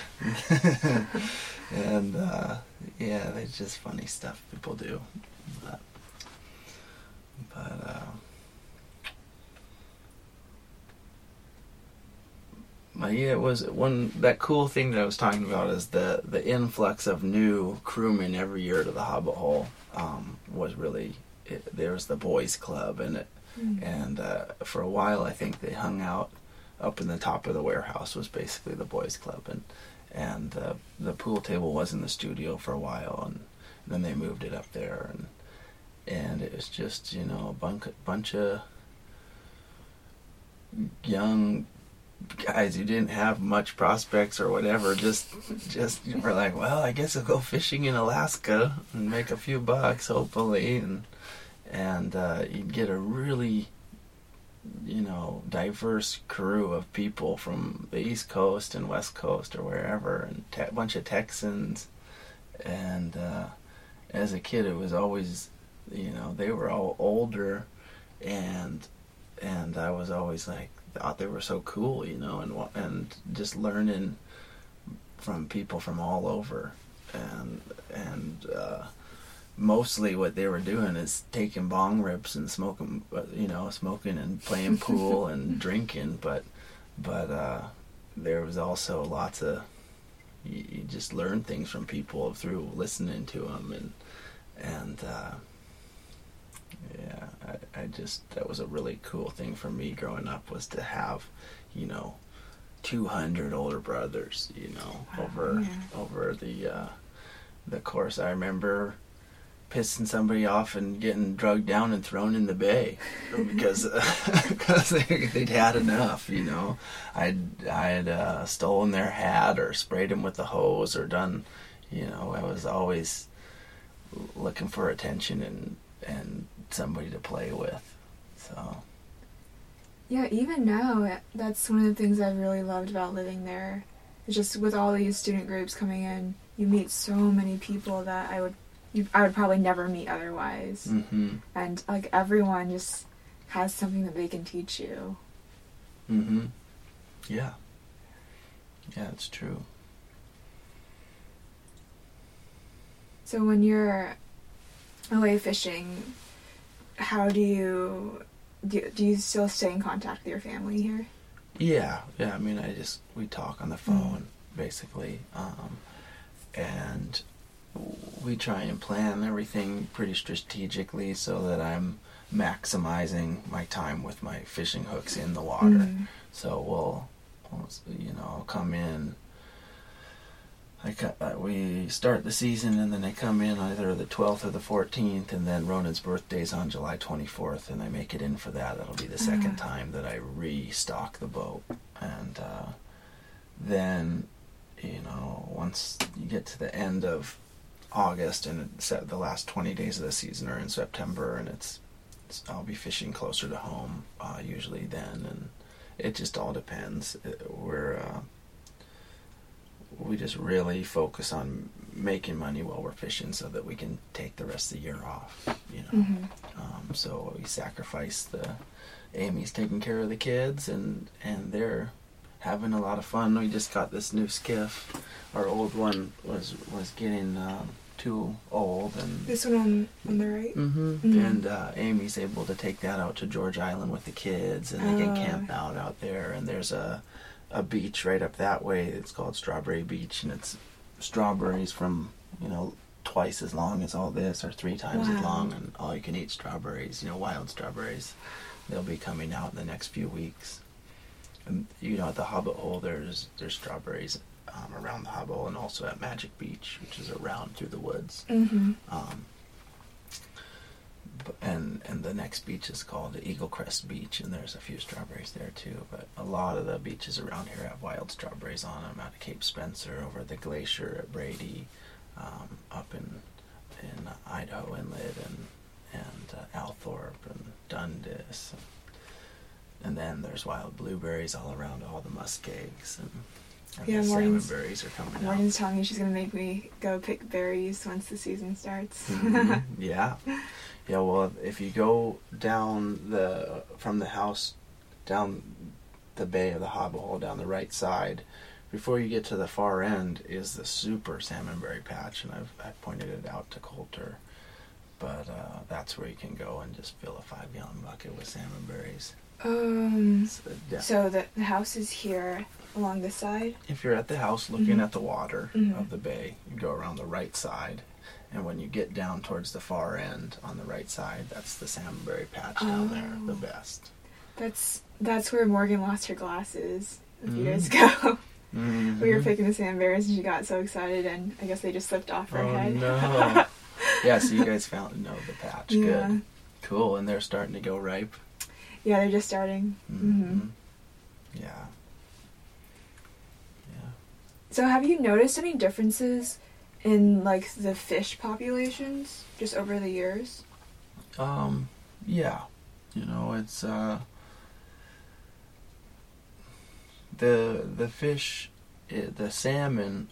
And yeah, it's just funny stuff people do. But yeah, it was that cool thing that I was talking about is the influx of new crewmen every year to the Hobbit Hole was really. There was the boys club, and for a while I think they hung out up in the top of the warehouse was basically the boys club, and the pool table was in the studio for a while, and then they moved it up there, and it was just, you know, a bunch of young guys who didn't have much prospects or whatever, just were like, well, I guess I'll go fishing in Alaska and make a few bucks, hopefully, and you'd get a really, you know, diverse crew of people from the East Coast and West Coast or wherever, and a bunch of Texans. And as a kid, it was always, you know, they were all older, and I was always like, thought they were so cool, you know, and just learning from people from all over, and mostly what they were doing is taking bong rips and smoking and playing pool and drinking, but there was also lots of, you just learn things from people through listening to them, and yeah, I just, that was a really cool thing for me growing up, was to have, you know, 200 older brothers, you know, over the course. I remember pissing somebody off and getting drugged down and thrown in the bay because they'd had enough, you know. I'd stolen their hat or sprayed them with the hose or done, you know, I was always looking for attention and somebody to play with. So yeah, even now, that's one of the things I've really loved about living there. It's just with all these student groups coming in, you meet so many people that I would probably never meet otherwise. Mm-hmm. And like everyone just has something that they can teach you. Mm-hmm. Yeah. Yeah, it's true. So when you're away fishing, how do you still stay in contact with your family here? Yeah. I mean, we talk on the phone, basically, and we try and plan everything pretty strategically so that I'm maximizing my time with my fishing hooks in the water. Mm-hmm. So we'll I'll come in. We start the season, and then I come in either the 12th or the 14th, and then Ronan's birthday's on July 24th, and I make it in for that. That'll be the second time that I restock the boat. And then, you know, once you get to the end of August, and the last 20 days of the season are in September, and I'll be fishing closer to home usually then, it just all depends. We just really focus on making money while we're fishing so that we can take the rest of the year off, you know. So we sacrifice Amy's taking care of the kids, and they're having a lot of fun. We just got this new skiff. Our old one was getting too old, and this one on the right. And Amy's able to take that out to George Island with the kids, and they can camp out there. And there's a beach right up that way. It's called Strawberry Beach, and it's strawberries from, you know, twice as long as all this, or 3 times as long, and all you can eat strawberries, you know, wild strawberries. They'll be coming out in the next few weeks. And, you know, at the Hobbit Hole, there's strawberries around the Hobbit Hole, and also at Magic Beach, which is around through the woods. And the next beach is called Eagle Crest Beach, and there's a few strawberries there too. But a lot of the beaches around here have wild strawberries on them. Out of Cape Spencer, over at the glacier at Brady, up in Idaho Inlet, and Althorpe and Dundas, and then there's wild blueberries all around all the muskegs, and the salmon berries are coming out. Morgan's telling me she's gonna make me go pick berries once the season starts. Yeah. Well, if you go down from the house down the bay of the Hobbit Hole down the right side, before you get to the far end is the super salmonberry patch, and I've pointed it out to Coulter. But that's where you can go and just fill a 5-gallon bucket with salmonberries. So the house is here along this side? If you're at the house looking at the water of the bay, you go around the right side. And when you get down towards the far end on the right side, that's the salmonberry patch down there, the best. That's where Morgan lost her glasses a few years ago. We were picking the salmonberries, and she got so excited, and I guess they just slipped off her head. No. Yeah, so you guys found the patch. Yeah. Good. Cool, and they're starting to go ripe? Yeah, they're just starting. Yeah. So have you noticed any differences in, like, the fish populations just over the years? Yeah. You know, it's, the fish, the salmon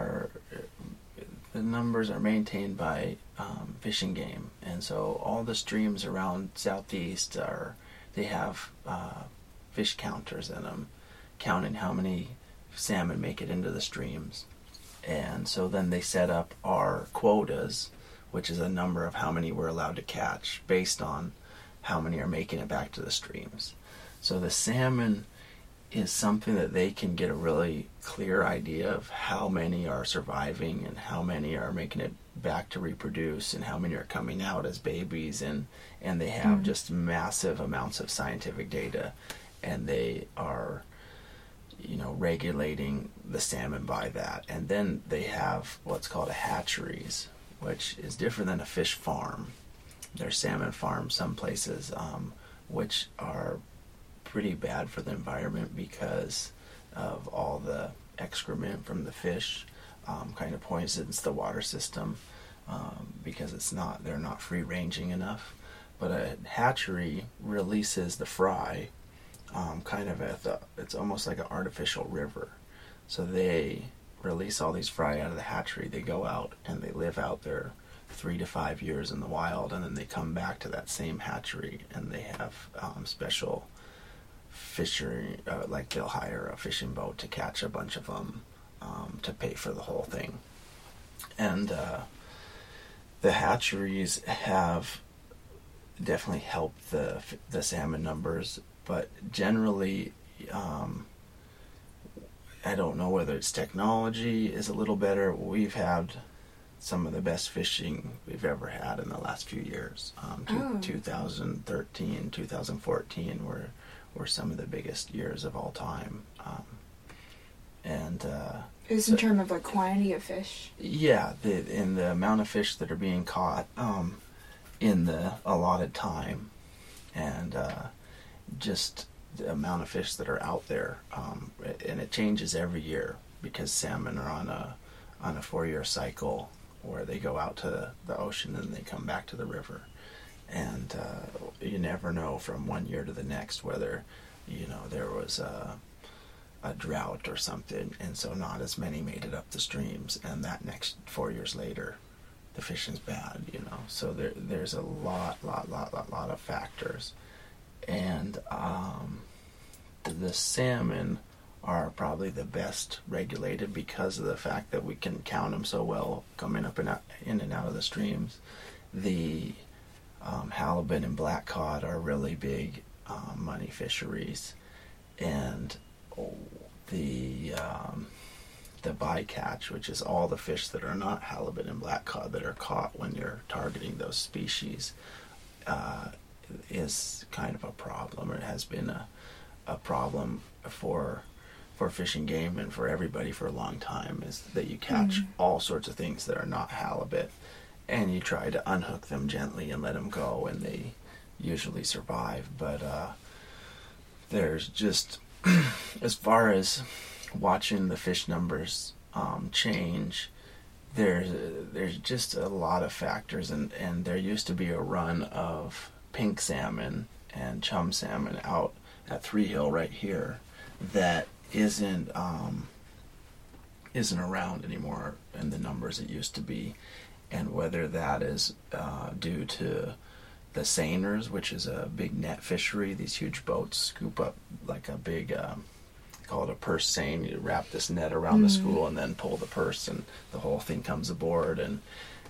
the numbers are maintained by Fish and Game, and so all the streams around Southeast they have fish counters in them, counting how many salmon make it into the streams. And so then they set up our quotas, which is a number of how many we're allowed to catch based on how many are making it back to the streams. So the salmon is something that they can get a really clear idea of how many are surviving and how many are making it back to reproduce and how many are coming out as babies, and they have just massive amounts of scientific data, and they are, you know, regulating the salmon by that. And then they have what's called a hatcheries, which is different than a fish farm. There's salmon farms some places, which are pretty bad for the environment because of all the excrement from the fish, kind of poisons the water system, because they're not free ranging enough. But a hatchery releases the fry kind of it's almost like an artificial river. So they release all these fry out of the hatchery. They go out and they live out there 3 to 5 years in the wild, and then they come back to that same hatchery, and they have special fishery, like they'll hire a fishing boat to catch a bunch of them to pay for the whole thing. And the hatcheries have definitely helped the salmon numbers, but generally I don't know whether it's technology is a little better. We've had some of the best fishing we've ever had in the last few years. 2013, 2014 were some of the biggest years of all time. Is in terms of like quantity of fish? Yeah, in the amount of fish that are being caught in the allotted time, and just the amount of fish that are out there, and it changes every year because salmon are on a 4-year cycle where they go out to the ocean and they come back to the river, and you never know from one year to the next whether there was a drought or something, and so not as many made it up the streams, and that next 4 years later the fishing's bad, so there's a lot of factors. And the salmon are probably the best regulated because of the fact that we can count them so well coming up and out, in and out of the streams. The halibut and black cod are really big money fisheries, and the bycatch, which is all the fish that are not halibut and black cod that are caught when you're targeting those species, is kind of a problem. It has been a problem for Fish and Game and for everybody for a long time, is that you catch all sorts of things that are not halibut, and you try to unhook them gently and let them go, and they usually survive. But there's just, as far as watching the fish numbers change, there's just a lot of factors, and there used to be a run of pink salmon and chum salmon out at Three Hill right here that isn't around anymore in the numbers it used to be, and whether that is due to the seiners, which is a big net fishery. These huge boats scoop up like a big call it a purse seine. You wrap this net around the school and then pull the purse, and the whole thing comes aboard. And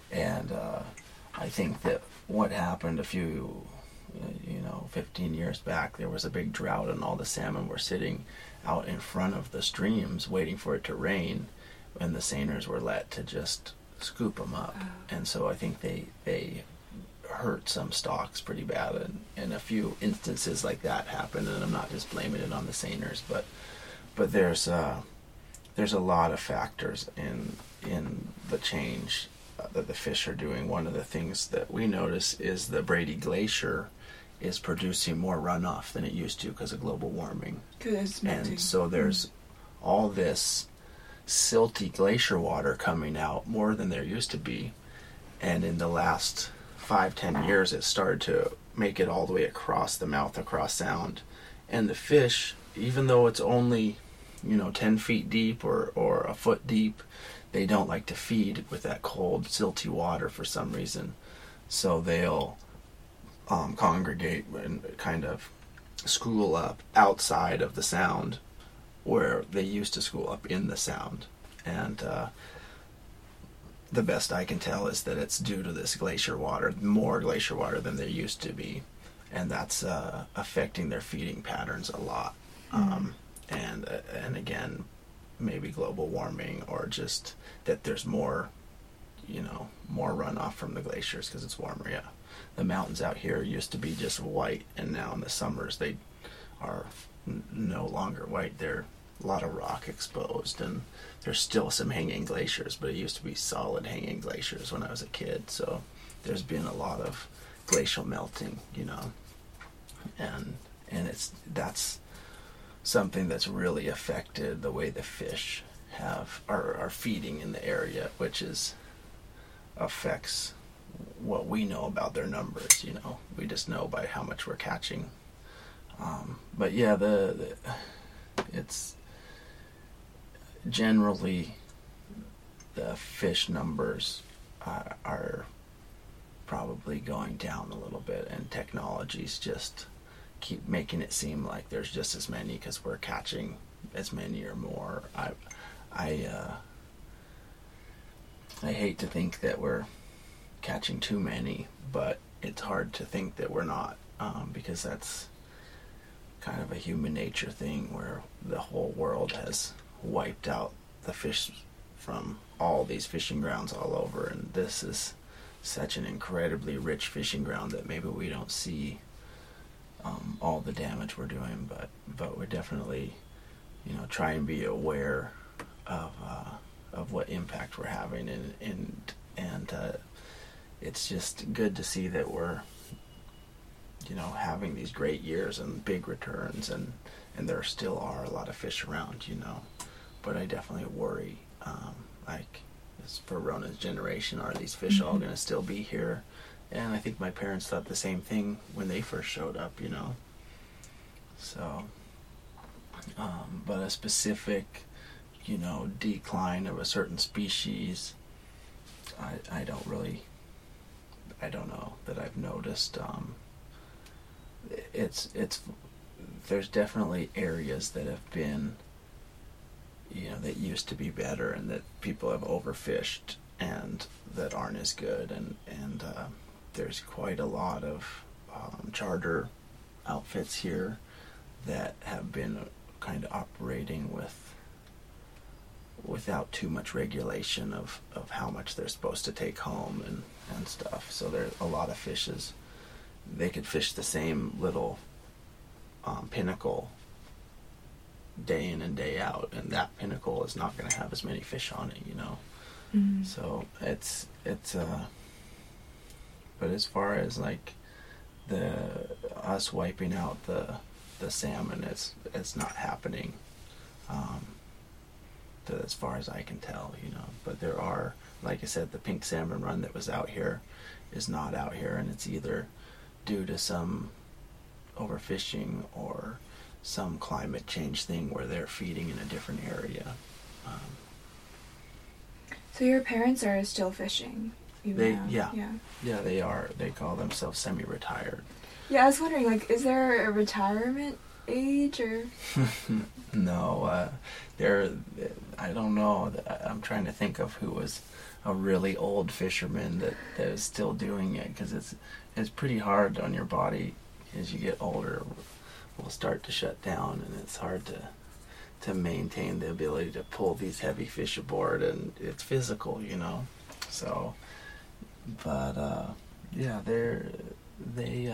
I think that what happened a few 15 years back, there was a big drought, and all the salmon were sitting out in front of the streams waiting for it to rain, and the seiners were let to just scoop them up. And so I think they hurt some stocks pretty bad, and a few instances like that happened, and I'm not just blaming it on the seiners, but there's a lot of factors in the change that the fish are doing. One of the things that we notice is the Brady Glacier is producing more runoff than it used to because of global warming. And so there's all this silty glacier water coming out, more than there used to be. And in the last 5-10 years, it started to make it all the way across the mouth, across Sound. And the fish, even though it's only 10 feet deep or a foot deep, they don't like to feed with that cold, silty water for some reason. So they'll congregate and kind of school up outside of the Sound, where they used to school up in the Sound. And the best I can tell is that it's due to this glacier water, more glacier water than there used to be, and that's affecting their feeding patterns a lot. And again, maybe global warming, or just that there's more runoff from the glaciers because it's warmer. Yeah, the mountains out here used to be just white, and now in the summers they are no longer white. They're a lot of rock exposed, and there's still some hanging glaciers, but it used to be solid hanging glaciers when I was a kid. So there's been a lot of glacial melting, and that's something that's really affected the way the fish are feeding in the area, which affects what we know about their numbers. We just know by how much we're catching. But yeah, it's generally the fish numbers are probably going down a little bit, and technologies just keep making it seem like there's just as many because we're catching as many or more. I hate to think that we're catching too many, but it's hard to think that we're not, because that's kind of a human nature thing where the whole world has wiped out the fish from all these fishing grounds all over, and this is such an incredibly rich fishing ground that maybe we don't see all the damage we're doing, but we're definitely try and be aware of what impact we're having, and it's just good to see that we're having these great years and big returns, and there still are a lot of fish around, but I definitely worry, like as for Rona's generation, are these fish all going to still be here? And I think my parents thought the same thing when they first showed up, So But a specific, decline of a certain species, I don't know that I've noticed. There's definitely areas that have been, that used to be better and that people have overfished and that aren't as good, and there's quite a lot of charter outfits here that have been kind of operating without too much regulation of how much they're supposed to take home and stuff. So there's a lot of fishes. They could fish the same little pinnacle day in and day out, and that pinnacle is not going to have as many fish on it, Mm-hmm. So it's but as far as like us wiping out the salmon, it's not happening. As far as I can tell, but there are, like I said, the pink salmon run that was out here is not out here, and it's either due to some overfishing or some climate change thing where they're feeding in a different area. So your parents are still fishing? Yeah, they are. They call themselves semi-retired. Yeah, I was wondering, like, is there a retirement age or? No, I don't know. I'm trying to think of who was a really old fisherman that is still doing it, because it's pretty hard on your body as you get older. Will start to shut down, and it's hard to maintain the ability to pull these heavy fish aboard, and it's physical, So, but yeah, they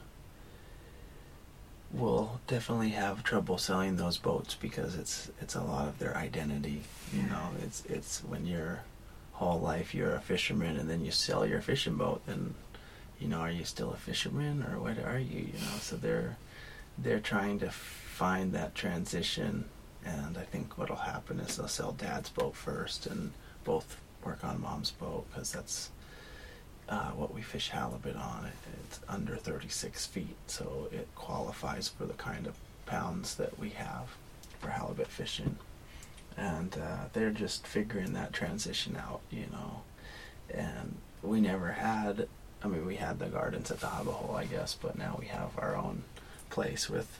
will definitely have trouble selling those boats because it's a lot of their identity. It's when your whole life you're a fisherman, and then you sell your fishing boat, then are you still a fisherman or what are you? So they're trying to find that transition, and I think what'll happen is they'll sell Dad's boat first and both work on Mom's boat, because that's what we fish halibut on. It's under 36 feet, so it qualifies for the kind of pounds that we have for halibut fishing. And they're just figuring that transition out, And we never had, we had the gardens at the Hobbit Hole, I guess, but now we have our own place with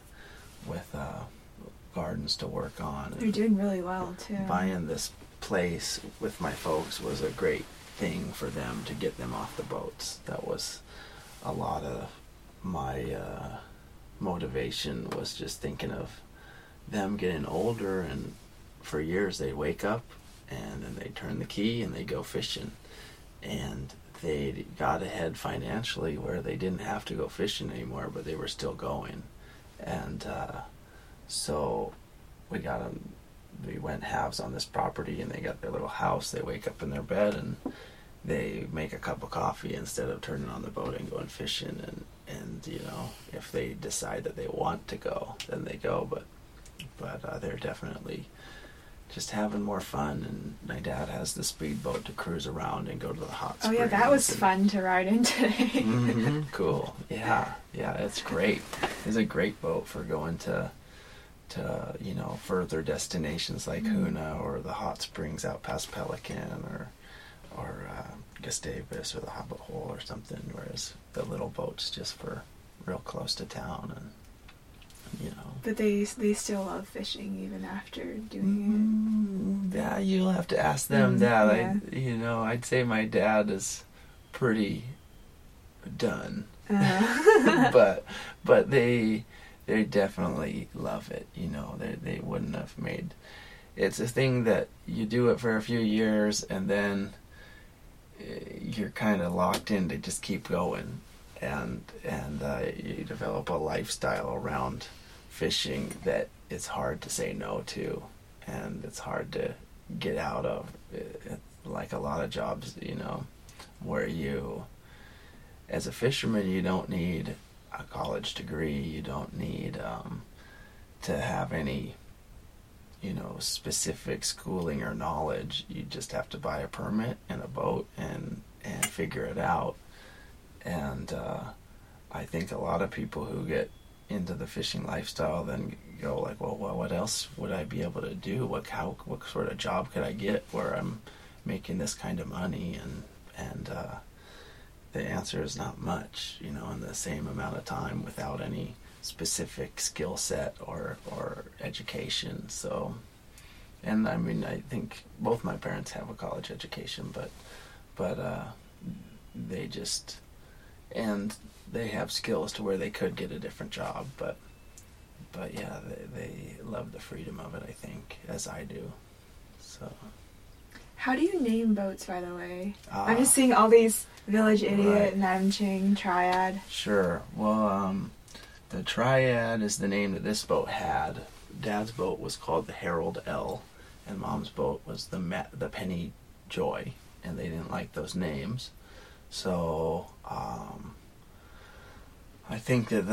gardens to work on. They're doing really well, too. Buying this place with my folks was a great thing for them to get them off the boats. That was a lot of my motivation, was just thinking of them getting older, and for years they wake up and then they turn the key and they go fishing, and they got ahead financially where they didn't have to go fishing anymore, but they were still going. And so we went halves on this property, and they got their little house. They wake up in their bed and they make a cup of coffee instead of turning on the boat and going fishing. And if they decide that they want to go, then they go. But they're definitely just having more fun. And my dad has the speedboat to cruise around and go to the hot springs. Oh yeah, that was fun to ride in today. Mm-hmm, cool. Yeah, it's great. It's a great boat for going to further destinations like Hoonah or the hot springs out past Pelican or Gustavus or the Hobbit Hole or something, whereas the little boat's just for real close to town. And But they still love fishing even after doing yeah, you'll have to ask them that. Yeah. I'd say my dad is pretty done. but they definitely love it. They wouldn't have made. It's a thing that you do it for a few years, and then you're kind of locked in to just keep going, and you develop a lifestyle around fishing that it's hard to say no to, and it's hard to get out of. Like a lot of jobs, where you, as a fisherman, you don't need a college degree, you don't need to have any specific schooling or knowledge. You just have to buy a permit and a boat and figure it out. And I think a lot of people who get into the fishing lifestyle, then go like, well, what else would I be able to do? What sort of job could I get where I'm making this kind of money? And the answer is not much, in the same amount of time without any specific skill set or education. So, and I mean, I think both my parents have a college education, but they just, and they have skills to where they could get a different job, but yeah, they love the freedom of it, I think, as I do. So. How do you name boats, by the way? I'm just seeing all these Village Idiot, right. Nanching, Triad. Sure. Well, the Triad is the name that this boat had. Dad's boat was called the Harold L, and Mom's boat was the Penny Joy, and they didn't like those names. So, I think that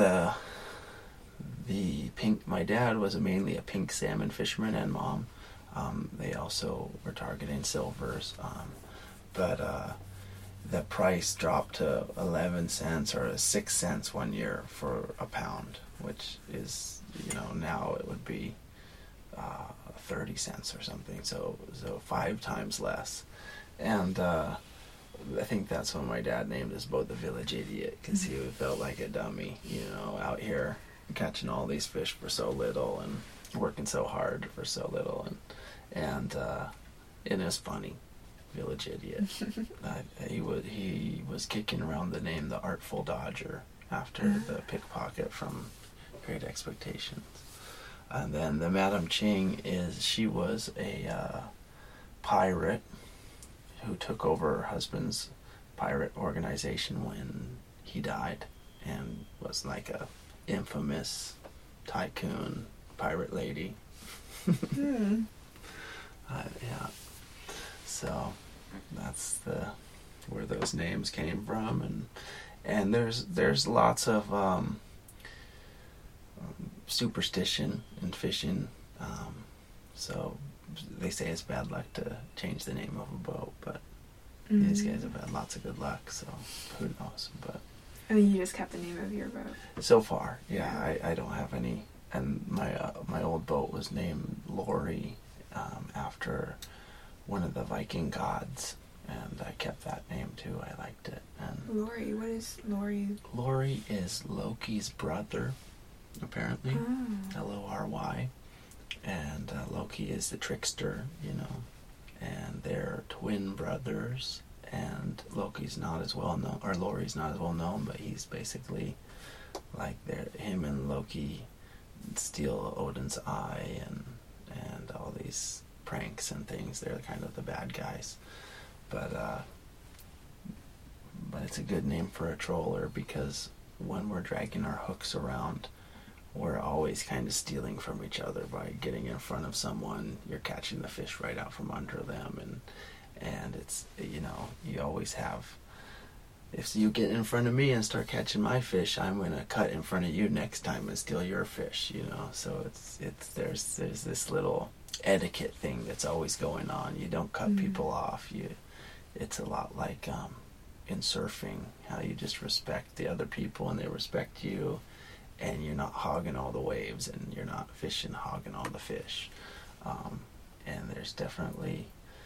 the pink, my dad was mainly a pink salmon fisherman, and Mom, they also were targeting silvers, but the price dropped to 11 cents or 6 cents one year for a pound, which is, now it would be 30 cents or something, so 5 times less. And I think that's when my dad named his boat the Village Idiot, because he felt like a dummy, out here catching all these fish for so little and working so hard for so little, and it is funny, Village Idiot. He was kicking around the name the Artful Dodger after the pickpocket from Great Expectations. And then the Madam Ching she was a pirate who took over her husband's pirate organization when he died, and was like a infamous tycoon pirate lady. Yeah. So that's where those names came from, and there's lots of superstition in fishing. So they say it's bad luck to change the name of a boat, but these guys have had lots of good luck, so who knows? But I mean, you just kept the name of your boat. So far, yeah. I don't have any, and my old boat was named Lori, after one of the Viking gods, and I kept that name too. I liked it. And Lori, what is Lori? Lori is Loki's brother, apparently. Lory. And Loki is the trickster, and they're twin brothers, and Loki's not as well known, or Lori's not as well known, but he's basically like him and Loki steal Odin's eye and all these pranks and things. They're kind of the bad guys, but it's a good name for a troller, because when we're dragging our hooks around, we're always kind of stealing from each other. By getting in front of someone, you're catching the fish right out from under them, and it's, you always have, if you get in front of me and start catching my fish, I'm going to cut in front of you next time and steal your fish, so there's this little etiquette thing that's always going on. You don't cut people off. It's a lot like in surfing, how you just respect the other people and they respect you, and you're not hogging all the waves, and you're not fishing hogging all the fish. And there's definitely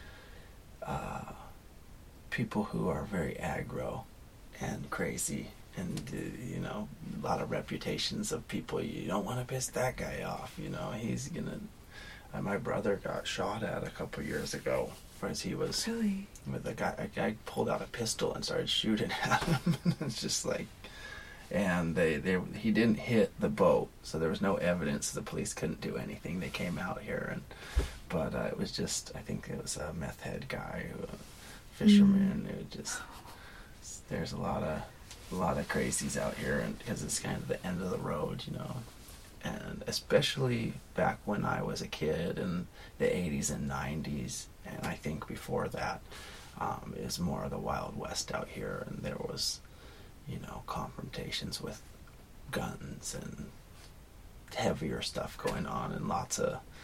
people who are very aggro and crazy, and a lot of reputations of people. You don't want to piss that guy off. He's gonna. My brother got shot at a couple years ago, because he was really with a guy. A guy pulled out a pistol and started shooting at him. It's just like, and he didn't hit the boat, so there was no evidence. The police couldn't do anything. They came out here, but it was just, I think it was a meth head guy, a fisherman. It just, there's a lot of crazies out here, and because it's kind of the end of the road, and especially back when I was a kid in the 80s and 90s, and I think before that, it was more of the Wild West out here, and there was, confrontations with guns and heavier stuff going on, and lots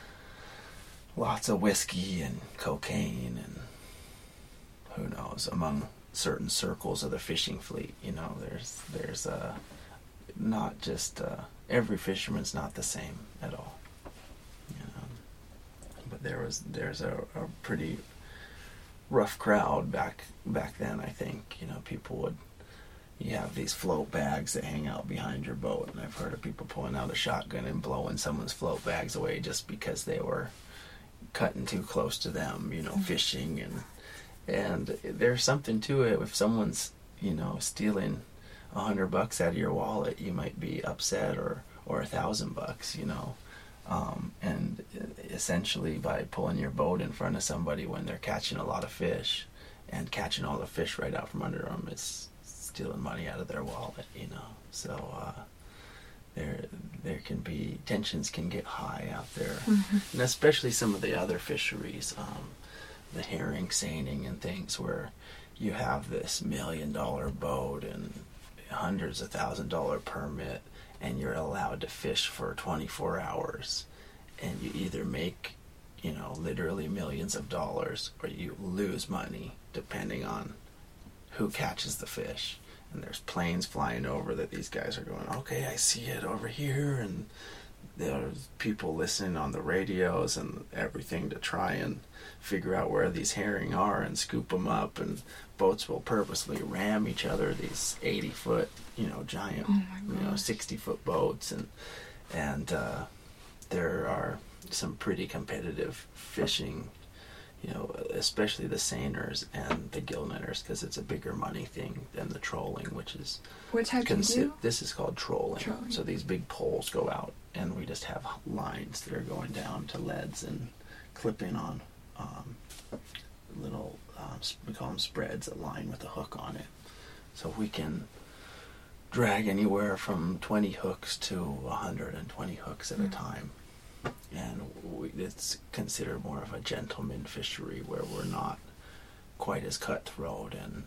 of whiskey and cocaine, and who knows, among certain circles of the fishing fleet. There's not just every fisherman's not the same at all. You know, but there's a pretty rough crowd back then. I think, you know, you have these float bags that hang out behind your boat, and I've heard of people pulling out a shotgun and blowing someone's float bags away just because they were cutting too close to them, you know, fishing, and there's something to it. If someone's, you know, stealing $100 out of your wallet, you might be upset, or $1,000, you know. And essentially, by pulling your boat in front of somebody when they're catching a lot of fish and catching all the fish right out from under them, it's stealing money out of their wallet, you know. So there can be, tensions can get high out there, and especially some of the other fisheries, the herring seining and things, where you have this $1 million boat and hundreds of $1,000 permit, and you're allowed to fish for 24 hours, and you either make, you know, literally millions of dollars, or you lose money depending on who catches the fish. And there's planes flying over that these guys are going, okay, I see it over here, and there's people listening on the radios and everything to try and figure out where these herring are and scoop them up, and boats will purposely ram each other, these 80-foot, you know, giant, 60-foot boats, and there are some pretty competitive fishing, you know, especially the seiners and the gill netters, because it's a bigger money thing than the trolling, which is... What type do you do? This is called trolling. So these big poles go out, and we just have lines that are going down to leads and clipping on little, we call them spreads, a line with a hook on it. So we can drag anywhere from 20 hooks to 120 hooks at a time. And it's considered more of a gentleman fishery, where we're not quite as cutthroat, and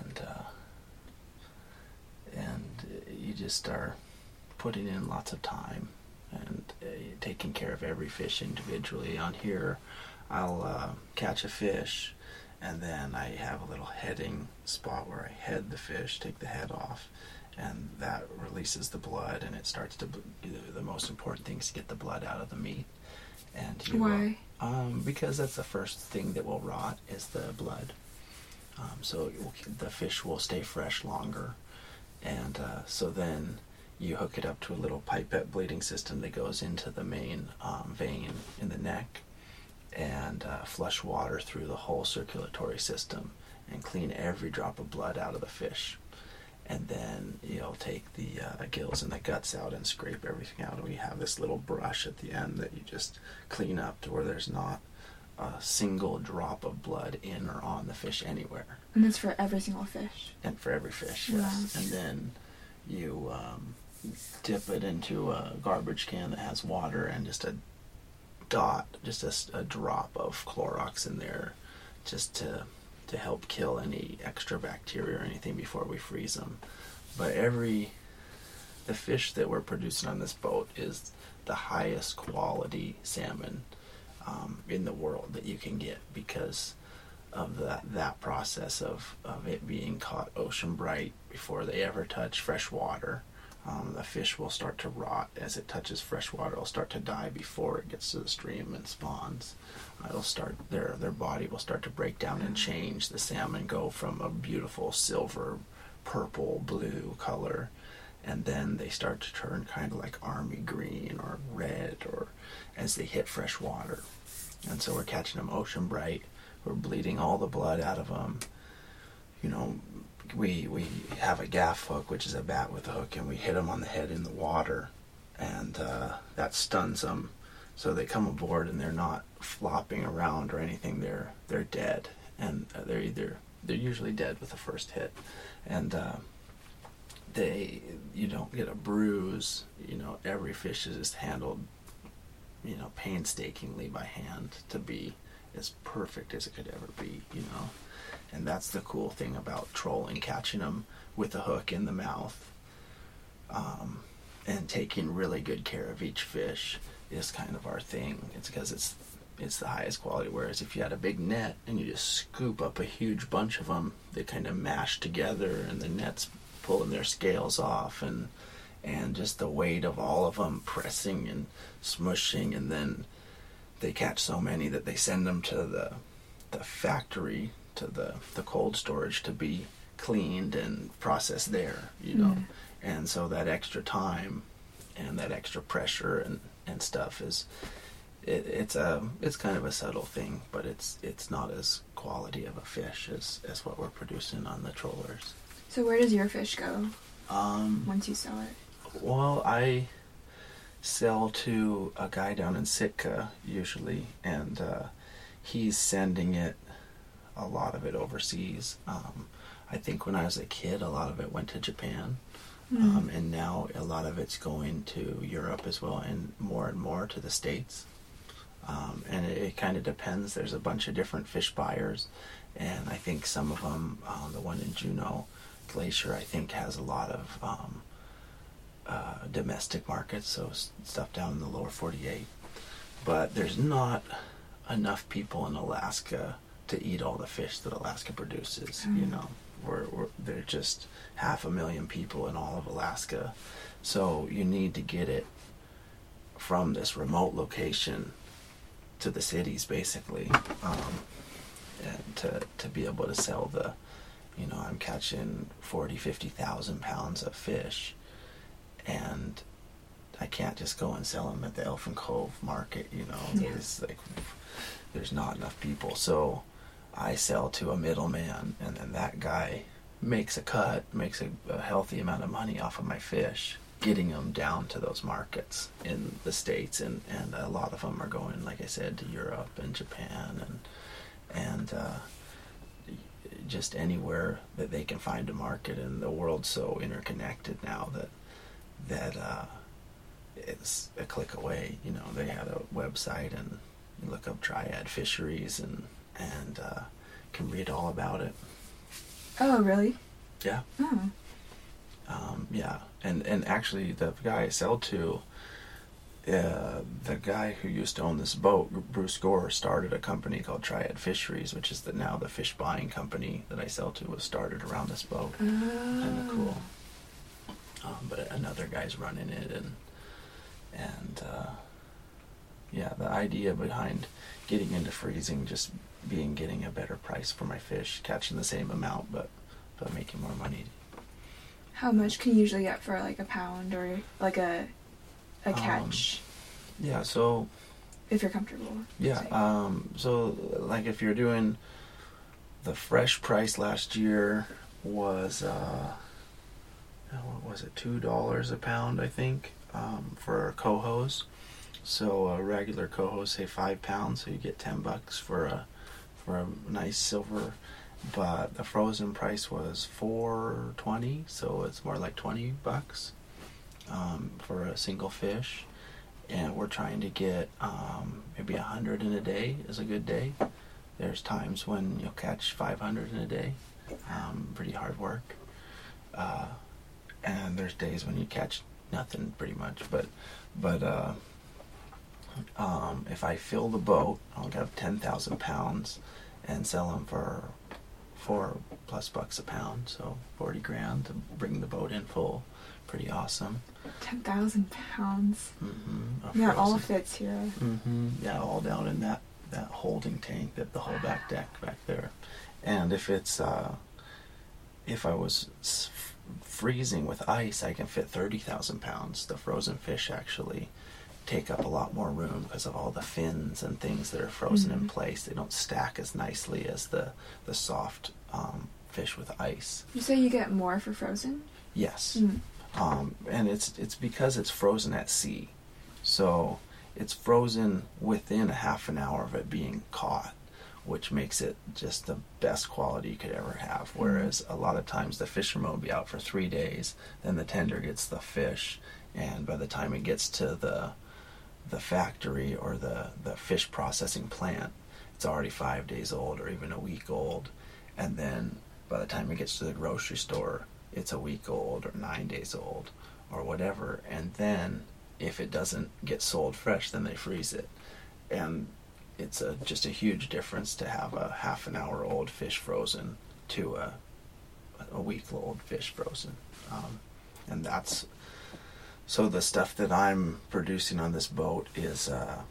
you just are putting in lots of time and taking care of every fish individually. On here, I'll catch a fish, and then I have a little heading spot where I head the fish, take the head off, and that releases the blood, and it starts to, the most important thing is to get the blood out of the meat. And why? Because that's the first thing that will rot, is the blood. So the fish will stay fresh longer, and so then you hook it up to a little pipette bleeding system that goes into the main vein in the neck, and flush water through the whole circulatory system and clean every drop of blood out of the fish. And then you'll take the gills and the guts out and scrape everything out. And we have this little brush at the end that you just clean up to where there's not a single drop of blood in or on the fish anywhere. And that's for every single fish? And for every fish, yes. Wow. And then you dip it into a garbage can that has water and just a dot, just a drop of Clorox in there, just to help kill any extra bacteria or anything before we freeze them. But the fish that we're producing on this boat is the highest quality salmon in the world that you can get, because of that process of it being caught ocean bright before they ever touch fresh water. The fish will start to rot as it touches fresh water. It'll start to die before it gets to the stream and spawns. It'll start, their body will start to break down and change. The salmon go from a beautiful silver, purple, blue color, and then they start to turn kind of like army green or red, or as they hit fresh water. And so we're catching them ocean bright. We're bleeding all the blood out of them. You know, we have a gaff hook, which is a bat with a hook, and we hit them on the head in the water, and that stuns them. So they come aboard and they're not flopping around or anything. They're dead, and they're usually dead with the first hit, and you don't get a bruise. You know, every fish is just handled, you know, painstakingly by hand to be as perfect as it could ever be. You know. And that's the cool thing about trolling, catching them with a hook in the mouth, and taking really good care of each fish is kind of our thing. It's because it's the highest quality. Whereas if you had a big net and you just scoop up a huge bunch of them, they kind of mash together, and the net's pulling their scales off, and and just the weight of all of them pressing and smushing, and then they catch so many that they send them to the factory, to the cold storage to be cleaned and processed there, you know. And so that extra time and that extra pressure and stuff is it's kind of a subtle thing, but it's not as quality of a fish as what we're producing on the trollers. So where does your fish go once you sell it? Well, I sell to a guy down in Sitka usually, and he's sending it, a lot of it, overseas. I think when I was a kid, a lot of it went to Japan, and now a lot of it's going to Europe as well, and more to the States. And it kind of depends. There's a bunch of different fish buyers, and I think some of them, the one in Juneau Glacier, I think has a lot of domestic markets, so stuff down in the lower 48. But there's not enough people in Alaska to eat all the fish that Alaska produces. You know, there's just 500,000 people in all of Alaska, so you need to get it from this remote location to the cities, basically, and to be able to sell the, you know, I'm catching 50,000 pounds of fish, and I can't just go and sell them at the Elfin Cove market, you know. There's not enough people, so I sell to a middleman, and then that guy makes a healthy amount of money off of my fish, getting them down to those markets in the States, and a lot of them are going, like I said, to Europe and Japan and just anywhere that they can find a market. And the world's so interconnected now that it's a click away. You know, they had a website, and you look up Triad Fisheries and can read all about it. Oh, really? Yeah. Oh. Yeah, and actually the guy I sell to, the guy who used to own this boat, Bruce Gore, started a company called Triad Fisheries, which is now the fish buying company that I sell to, was started around this boat. Kind of cool. But another guy's running it, and yeah, the idea behind getting into freezing just getting a better price for my fish, catching the same amount, but making more money. How much can you usually get for like a pound or like a catch? Yeah, so if you're comfortable. Yeah, so like if you're doing the fresh price last year was what was it, $2 a pound, I think, for cohos. So a regular coho, say 5 pounds, so you get $10 for a nice silver. But the frozen price was $4.20, so it's more like $20 for a single fish. And we're trying to get maybe 100 in a day is a good day. There's times when you'll catch 500 in a day. Pretty hard work. And there's days when you catch nothing, pretty much. But if I fill the boat, I'll have 10,000 pounds and sell them for $4+ a pound, so 40 grand to bring the boat in full. Pretty awesome. 10,000 pounds. Yeah, all fits here. Yeah, all down in that holding tank, that the whole back deck back there. And if it's if I was freezing with ice, I can fit 30,000 pounds. The frozen fish actually take up a lot more room because of all the fins and things that are frozen in place. They don't stack as nicely as the soft fish with ice. You say you get more for frozen? Yes. And it's because it's frozen at sea. So it's frozen within a half an hour of it being caught, which makes it just the best quality you could ever have. Whereas a lot of times the fisherman will be out for 3 days, then the tender gets the fish, and by the time it gets to the factory or the fish processing plant, it's already 5 days old or even a week old. And then by the time it gets to the grocery store, it's a week old or 9 days old or whatever. And then if it doesn't get sold fresh, then they freeze it. And it's just a huge difference to have a half an hour old fish frozen to a week old fish frozen. And that's So the stuff that I'm producing on this boat is,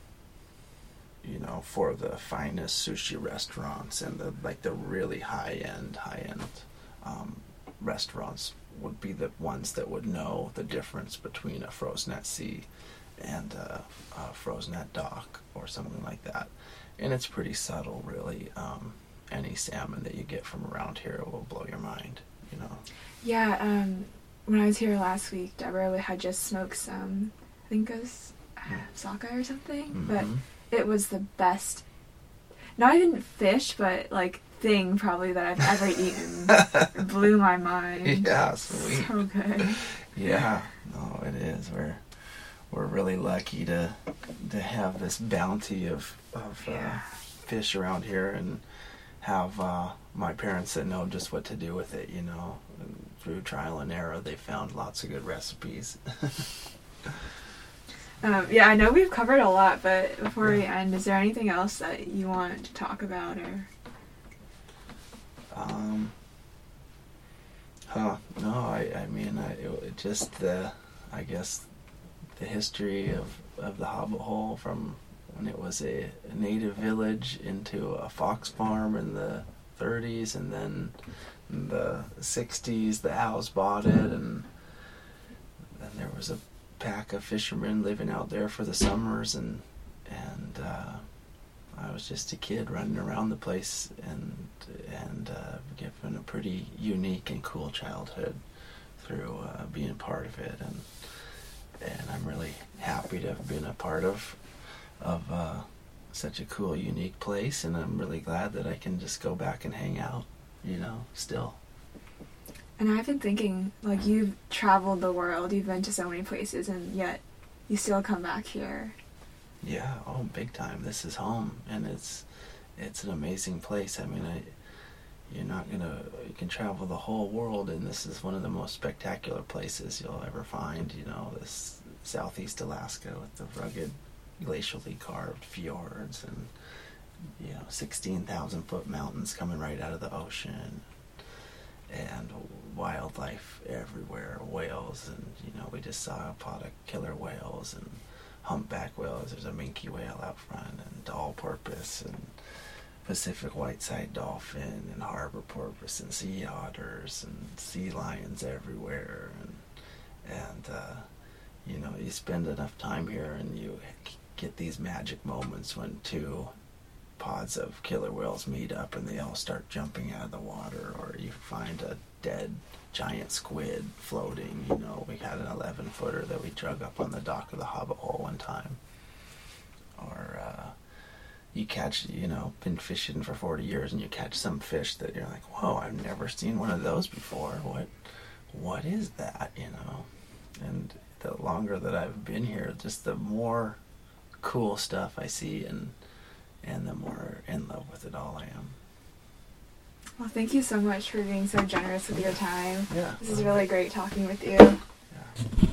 for the finest sushi restaurants and the really high-end restaurants would be the ones that would know the difference between a frozen at sea and a frozen at dock or something like that. And it's pretty subtle, really. Any salmon that you get from around here will blow your mind, Yeah, when I was here last week, Deborah had just smoked some, I think it was sockeye or something, but it was the best, not even fish, but thing probably that I've ever eaten. It blew my mind. Yeah, sweet. So good. Yeah, no, it is. We're really lucky to have this bounty of fish around here and have my parents that know just what to do with it, through trial and error. They found lots of good recipes. I know we've covered a lot, but before we end, is there anything else that you want to talk about or? No, I mean, just the history of the Hobbit Hole from when it was a native village into a fox farm in the 30s, and then in the 60s the Owls bought it, and then there was a pack of fishermen living out there for the summers, and I was just a kid running around the place and given a pretty unique and cool childhood through being part of it, and I'm really happy to have been a part of such a cool, unique place, and I'm really glad that I can just go back and hang out, still. And I've been thinking, you've traveled the world, you've been to so many places, and yet you still come back here. Yeah, big time. This is home, and it's an amazing place. I mean, you can travel the whole world, and this is one of the most spectacular places you'll ever find, this Southeast Alaska with the rugged, glacially carved fjords and, 16,000-foot mountains coming right out of the ocean, and wildlife everywhere, whales, and, we just saw a pod of killer whales and humpback whales. There's a minke whale out front, and all-porpoise, and Pacific white-side dolphin, and harbor porpoise, and sea otters, and sea lions everywhere, and you spend enough time here, and you get these magic moments when two pods of killer whales meet up, and they all start jumping out of the water, or you find a dead giant squid floating. We had an 11-footer that we drug up on the dock of the Hobbit Hole one time. Or you catch, been fishing for 40 years, and you catch some fish that you're like, whoa, I've never seen one of those before. What is that, And the longer that I've been here, just the more cool stuff I see, and the more in love with it all I am. Well, thank you so much for being so generous with your time. Yeah. This is really great talking with you. Yeah.